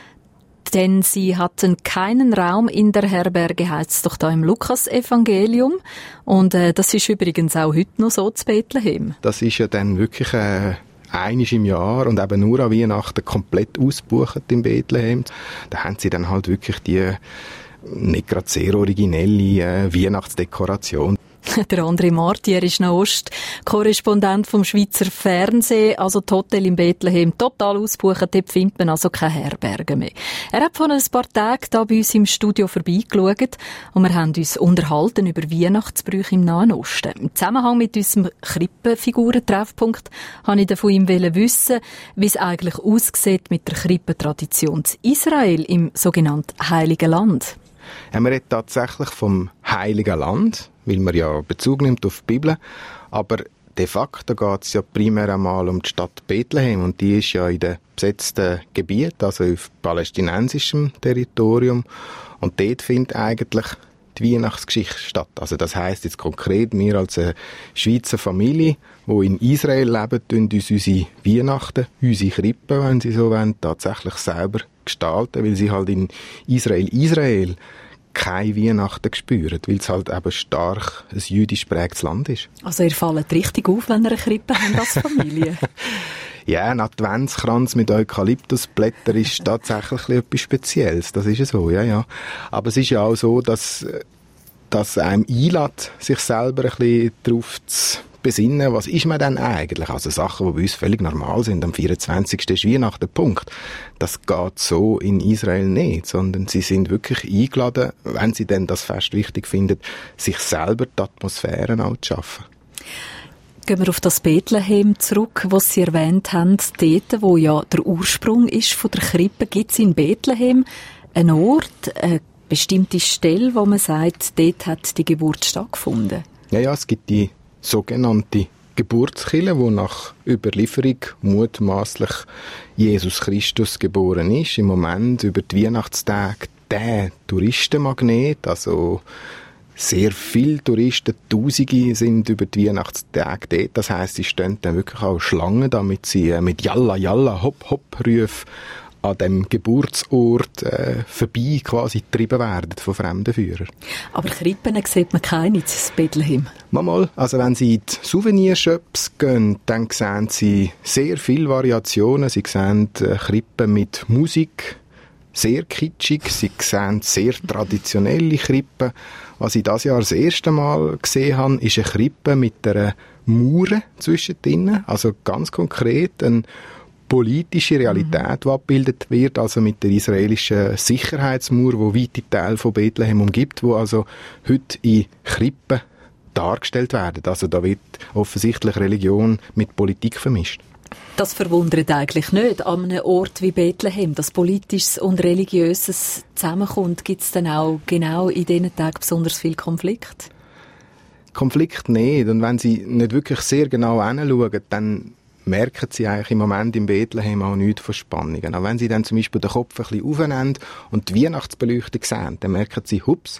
Denn sie hatten keinen Raum in der Herberge, heisst es doch da im Lukas-Evangelium. Und das ist übrigens auch heute noch so zu Bethlehem. Das ist ja dann wirklich einmal im Jahr und eben nur an Weihnachten komplett ausgebucht in Bethlehem. Da haben sie dann halt wirklich die nicht gerade sehr originelle Weihnachtsdekoration. Der André Martier ist Nahost-Korrespondent vom Schweizer Fernsehen. Also das Hotel in Bethlehem total ausgebucht, dort findet man also keine Herberge mehr. Er hat vor ein paar Tagen da bei uns im Studio vorbeigeschaut und wir haben uns unterhalten über Weihnachtsbrüche im Nahen Osten. Im Zusammenhang mit unserem Krippenfigurentreffpunkt wollte ich von ihm wissen, wie es eigentlich aussieht mit der Krippentradition in Israel im sogenannten Heiligen Land. Man redet tatsächlich vom Heiligen Land, weil man ja Bezug nimmt auf die Bibel. Aber de facto geht es ja primär einmal um die Stadt Bethlehem. Und die ist ja in dem besetzten Gebiet, also auf palästinensischem Territorium. Und dort findet eigentlich die Weihnachtsgeschichte statt. Also das heisst jetzt konkret, wir als eine Schweizer Familie, die in Israel leben, tun uns unsere Weihnachten, unsere Krippe, wenn Sie so wollen, tatsächlich selber gestalten, weil sie halt in Israel keine Weihnachten spüren, weil es halt eben stark ein jüdisch prägtes Land ist. Also ihr fallt richtig auf, wenn ihr eine Krippe habt als Familie? Ja, ein Adventskranz mit Eukalyptusblättern ist tatsächlich etwas Spezielles. Das ist ja so, ja. Aber es ist ja auch so, dass einem einlädt, sich selber ein bisschen darauf zu besinnen, was ist man denn eigentlich? Also Sachen, die bei uns völlig normal sind. Am 24. ist Weihnachten, Punkt. Das geht so in Israel nicht, sondern sie sind wirklich eingeladen, wenn sie denn das Fest wichtig finden, sich selber die Atmosphäre auch zu schaffen. Gehen wir auf das Bethlehem zurück, was Sie erwähnt haben, dort, wo ja der Ursprung ist von der Krippe. Gibt es in Bethlehem einen Ort, eine bestimmte Stelle, wo man sagt, dort hat die Geburt stattgefunden? Ja, es gibt die sogenannte Geburtskille, wo nach Überlieferung mutmaßlich Jesus Christus geboren ist. Im Moment über die Weihnachtstage der Touristenmagnet, also sehr viele Touristen, Tausende sind über die Weihnachtstage dort. Das heisst, sie stehen dann wirklich auch Schlangen, damit sie mit Jalla, Jalla, Hopp, Hopp rufen an dem Geburtsort vorbei quasi getrieben werden von fremden Führern. Aber Krippen sieht man keine in Bethlehem. Mal, also wenn Sie in die Souvenirshops gehen, dann sehen Sie sehr viele Variationen. Sie sehen Krippen mit Musik, sehr kitschig. Sie sehen sehr traditionelle Krippen. Was ich dieses Jahr das erste Mal gesehen habe, ist eine Krippe mit einer Mauer zwischendrin. Also ganz konkret eine politische Realität, die abgebildet wird, also mit der israelischen Sicherheitsmauer, die weite Teile von Bethlehem umgibt, wo also heute in Krippen dargestellt werden. Also da wird offensichtlich Religion mit Politik vermischt. Das verwundert eigentlich nicht an einem Ort wie Bethlehem, dass Politisches und Religiöses zusammenkommt. Gibt es dann auch genau in diesen Tagen besonders viel Konflikt? Konflikt nicht. Und wenn Sie nicht wirklich sehr genau hinschauen, dann merken Sie eigentlich im Moment in Bethlehem auch nichts von Spannungen. Auch wenn Sie dann zum Beispiel den Kopf ein bisschen aufnehmen und die Weihnachtsbeleuchtung sehen, dann merken Sie, hups,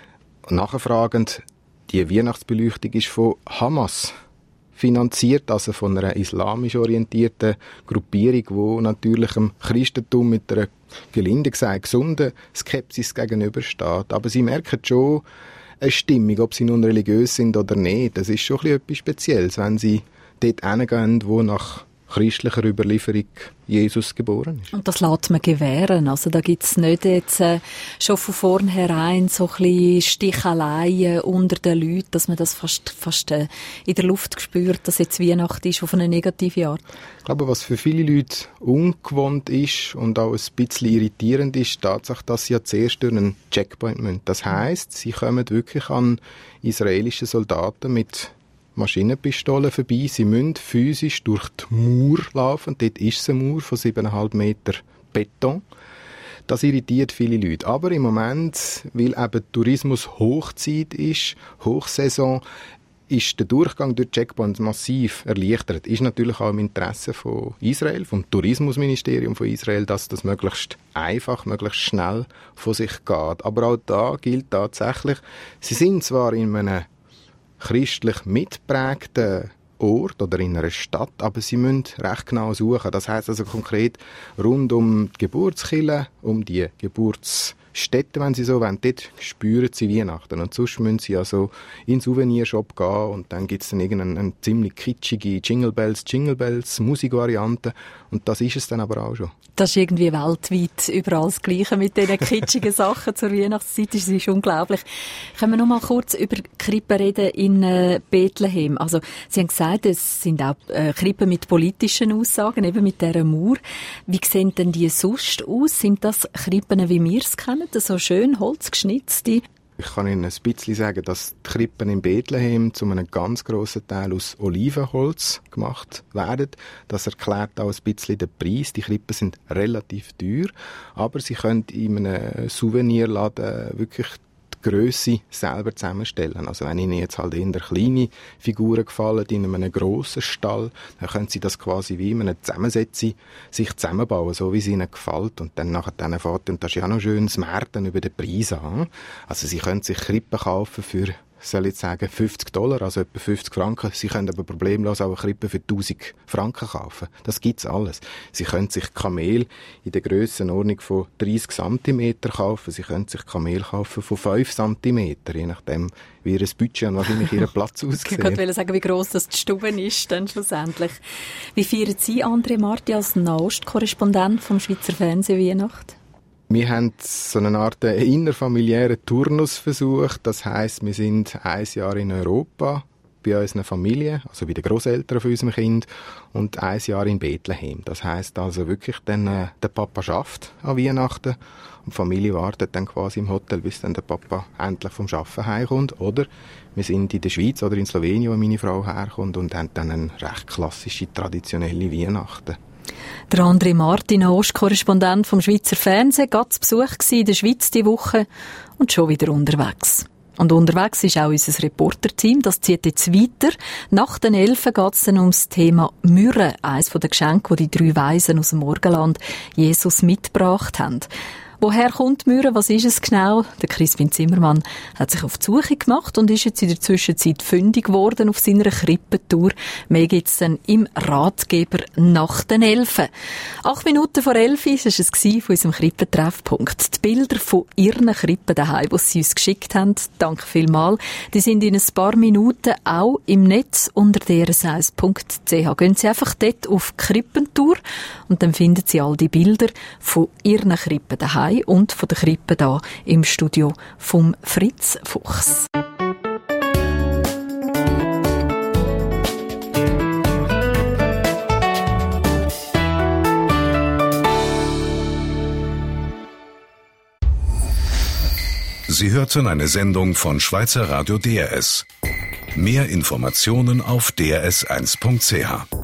nachfragend, die Weihnachtsbeleuchtung ist von Hamas finanziert, also von einer islamisch orientierten Gruppierung, die natürlich dem Christentum mit einer, gelinde gesagt, gesunden Skepsis gegenübersteht. Aber Sie merken schon eine Stimmung, ob sie nun religiös sind oder nicht. Das ist schon etwas Spezielles, wenn Sie dort hingehen, wo nach christlicher Überlieferung Jesus geboren ist. Und das lässt man gewähren. Also da gibt es nicht jetzt schon von vornherein so ein bisschen Sticheleien unter den Leuten, dass man das fast in der Luft spürt, dass jetzt Weihnachten ist auf eine negative Art. Ich glaube, was für viele Leute ungewohnt ist und auch ein bisschen irritierend ist, die Tatsache, dass sie ja zuerst durch einen Checkpoint müssen. Das heisst, sie kommen wirklich an israelische Soldaten mit Maschinenpistolen vorbei. Sie müssen physisch durch die Mauer laufen. Dort ist eine Mauer von 7,5 Meter Beton. Das irritiert viele Leute. Aber im Moment, weil eben Tourismus Hochzeit ist, Hochsaison, ist der Durchgang durch Checkpoints massiv erleichtert. Ist natürlich auch im Interesse von Israel, vom Tourismusministerium von Israel, dass das möglichst einfach, möglichst schnell von sich geht. Aber auch da gilt tatsächlich, sie sind zwar in einem christlich mitprägten Ort oder in einer Stadt, aber sie müssen recht genau suchen. Das heisst also konkret rund um die Geburtskirche, um die Geburtsstätte, wenn sie so wollen, dort spüren sie Weihnachten. Und sonst müssen sie also in den Souvenirshop gehen und dann gibt es dann irgendeine ziemlich kitschige Jingle Bells Musikvariante und das ist es dann aber auch schon. Das ist irgendwie weltweit überall das Gleiche mit diesen kitschigen Sachen zur Weihnachtszeit. Das ist unglaublich. Können wir noch mal kurz über Krippen reden in Bethlehem? Also, Sie haben gesagt, es sind auch Krippen mit politischen Aussagen, eben mit dieser Mauer. Wie sehen denn die sonst aus? Sind das Krippen, wie wir es kennen, so schön holzgeschnitzte? Ich kann Ihnen ein bisschen sagen, dass die Krippen in Bethlehem zu einem ganz grossen Teil aus Olivenholz gemacht werden. Das erklärt auch ein bisschen den Preis. Die Krippen sind relativ teuer, aber Sie können in einem Souvenirladen wirklich die Grösse selber zusammenstellen. Also wenn Ihnen jetzt halt eher kleine Figuren gefallen in einem grossen Stall, dann können Sie das quasi wie in einem Zusammensetzen sich zusammenbauen, so wie es Ihnen gefällt. Und dann nachher fährt, und das ist ja auch noch schön, das Märten über den Preis an. Also Sie können sich Krippen kaufen für, soll ich jetzt sagen, $50, also etwa 50 Franken. Sie können aber problemlos auch eine Krippe für 1000 Franken kaufen. Das gibt's alles. Sie können sich Kamel in der Grössenordnung von 30 cm kaufen. Sie können sich Kamel kaufen von 5 cm, je nachdem, wie Ihr Budget und wahrscheinlich Ihr Platz aussieht. Ich wollte sagen, wie gross das die Stube ist, dann schlussendlich. Wie feiern Sie, André Marti, als Nahostkorrespondent vom Schweizer Fernsehen Weihnachten? Wir haben so eine Art innerfamiliären Turnus versucht. Das heisst, wir sind 1 Jahr in Europa bei unserer Familie, also bei den Grosseltern von unserem Kind, und 1 Jahr in Bethlehem. Das heisst also wirklich, dann der Papa schafft an Weihnachten und die Familie wartet dann quasi im Hotel, bis dann der Papa endlich vom Arbeiten heimkommt. Oder wir sind in der Schweiz oder in Slowenien, wo meine Frau herkommt, und haben dann eine recht klassische, traditionelle Weihnachten. Der André Martin, Ostkorrespondent vom Schweizer Fernsehen, gerade zu Besuch in der Schweiz diese Woche und schon wieder unterwegs. Und unterwegs ist auch unser Reporterteam, das zieht jetzt weiter. Nach den 11 geht es dann ums Thema Myrrhe, eines der Geschenke, die die 3 Weisen aus dem Morgenland Jesus mitgebracht haben. Woher kommt Myrrhe? Was ist es genau? Der Crispin Zimmermann hat sich auf die Suche gemacht und ist jetzt in der Zwischenzeit fündig geworden auf seiner Krippentour. Mehr gibt's dann im Ratgeber nach den 11. 8 Minuten vor 11 war es von unserem Krippentreffpunkt. Die Bilder von ihren Krippen daheim, die sie uns geschickt haben, danke vielmals, die sind in ein paar Minuten auch im Netz unter drseis.ch. Gehen Sie einfach dort auf Krippentour und dann finden Sie all die Bilder von ihren Krippen daheim und von der Krippe da im Studio vom Fritz Fuchs. Sie hörten eine Sendung von Schweizer Radio DRS. Mehr Informationen auf drs1.ch.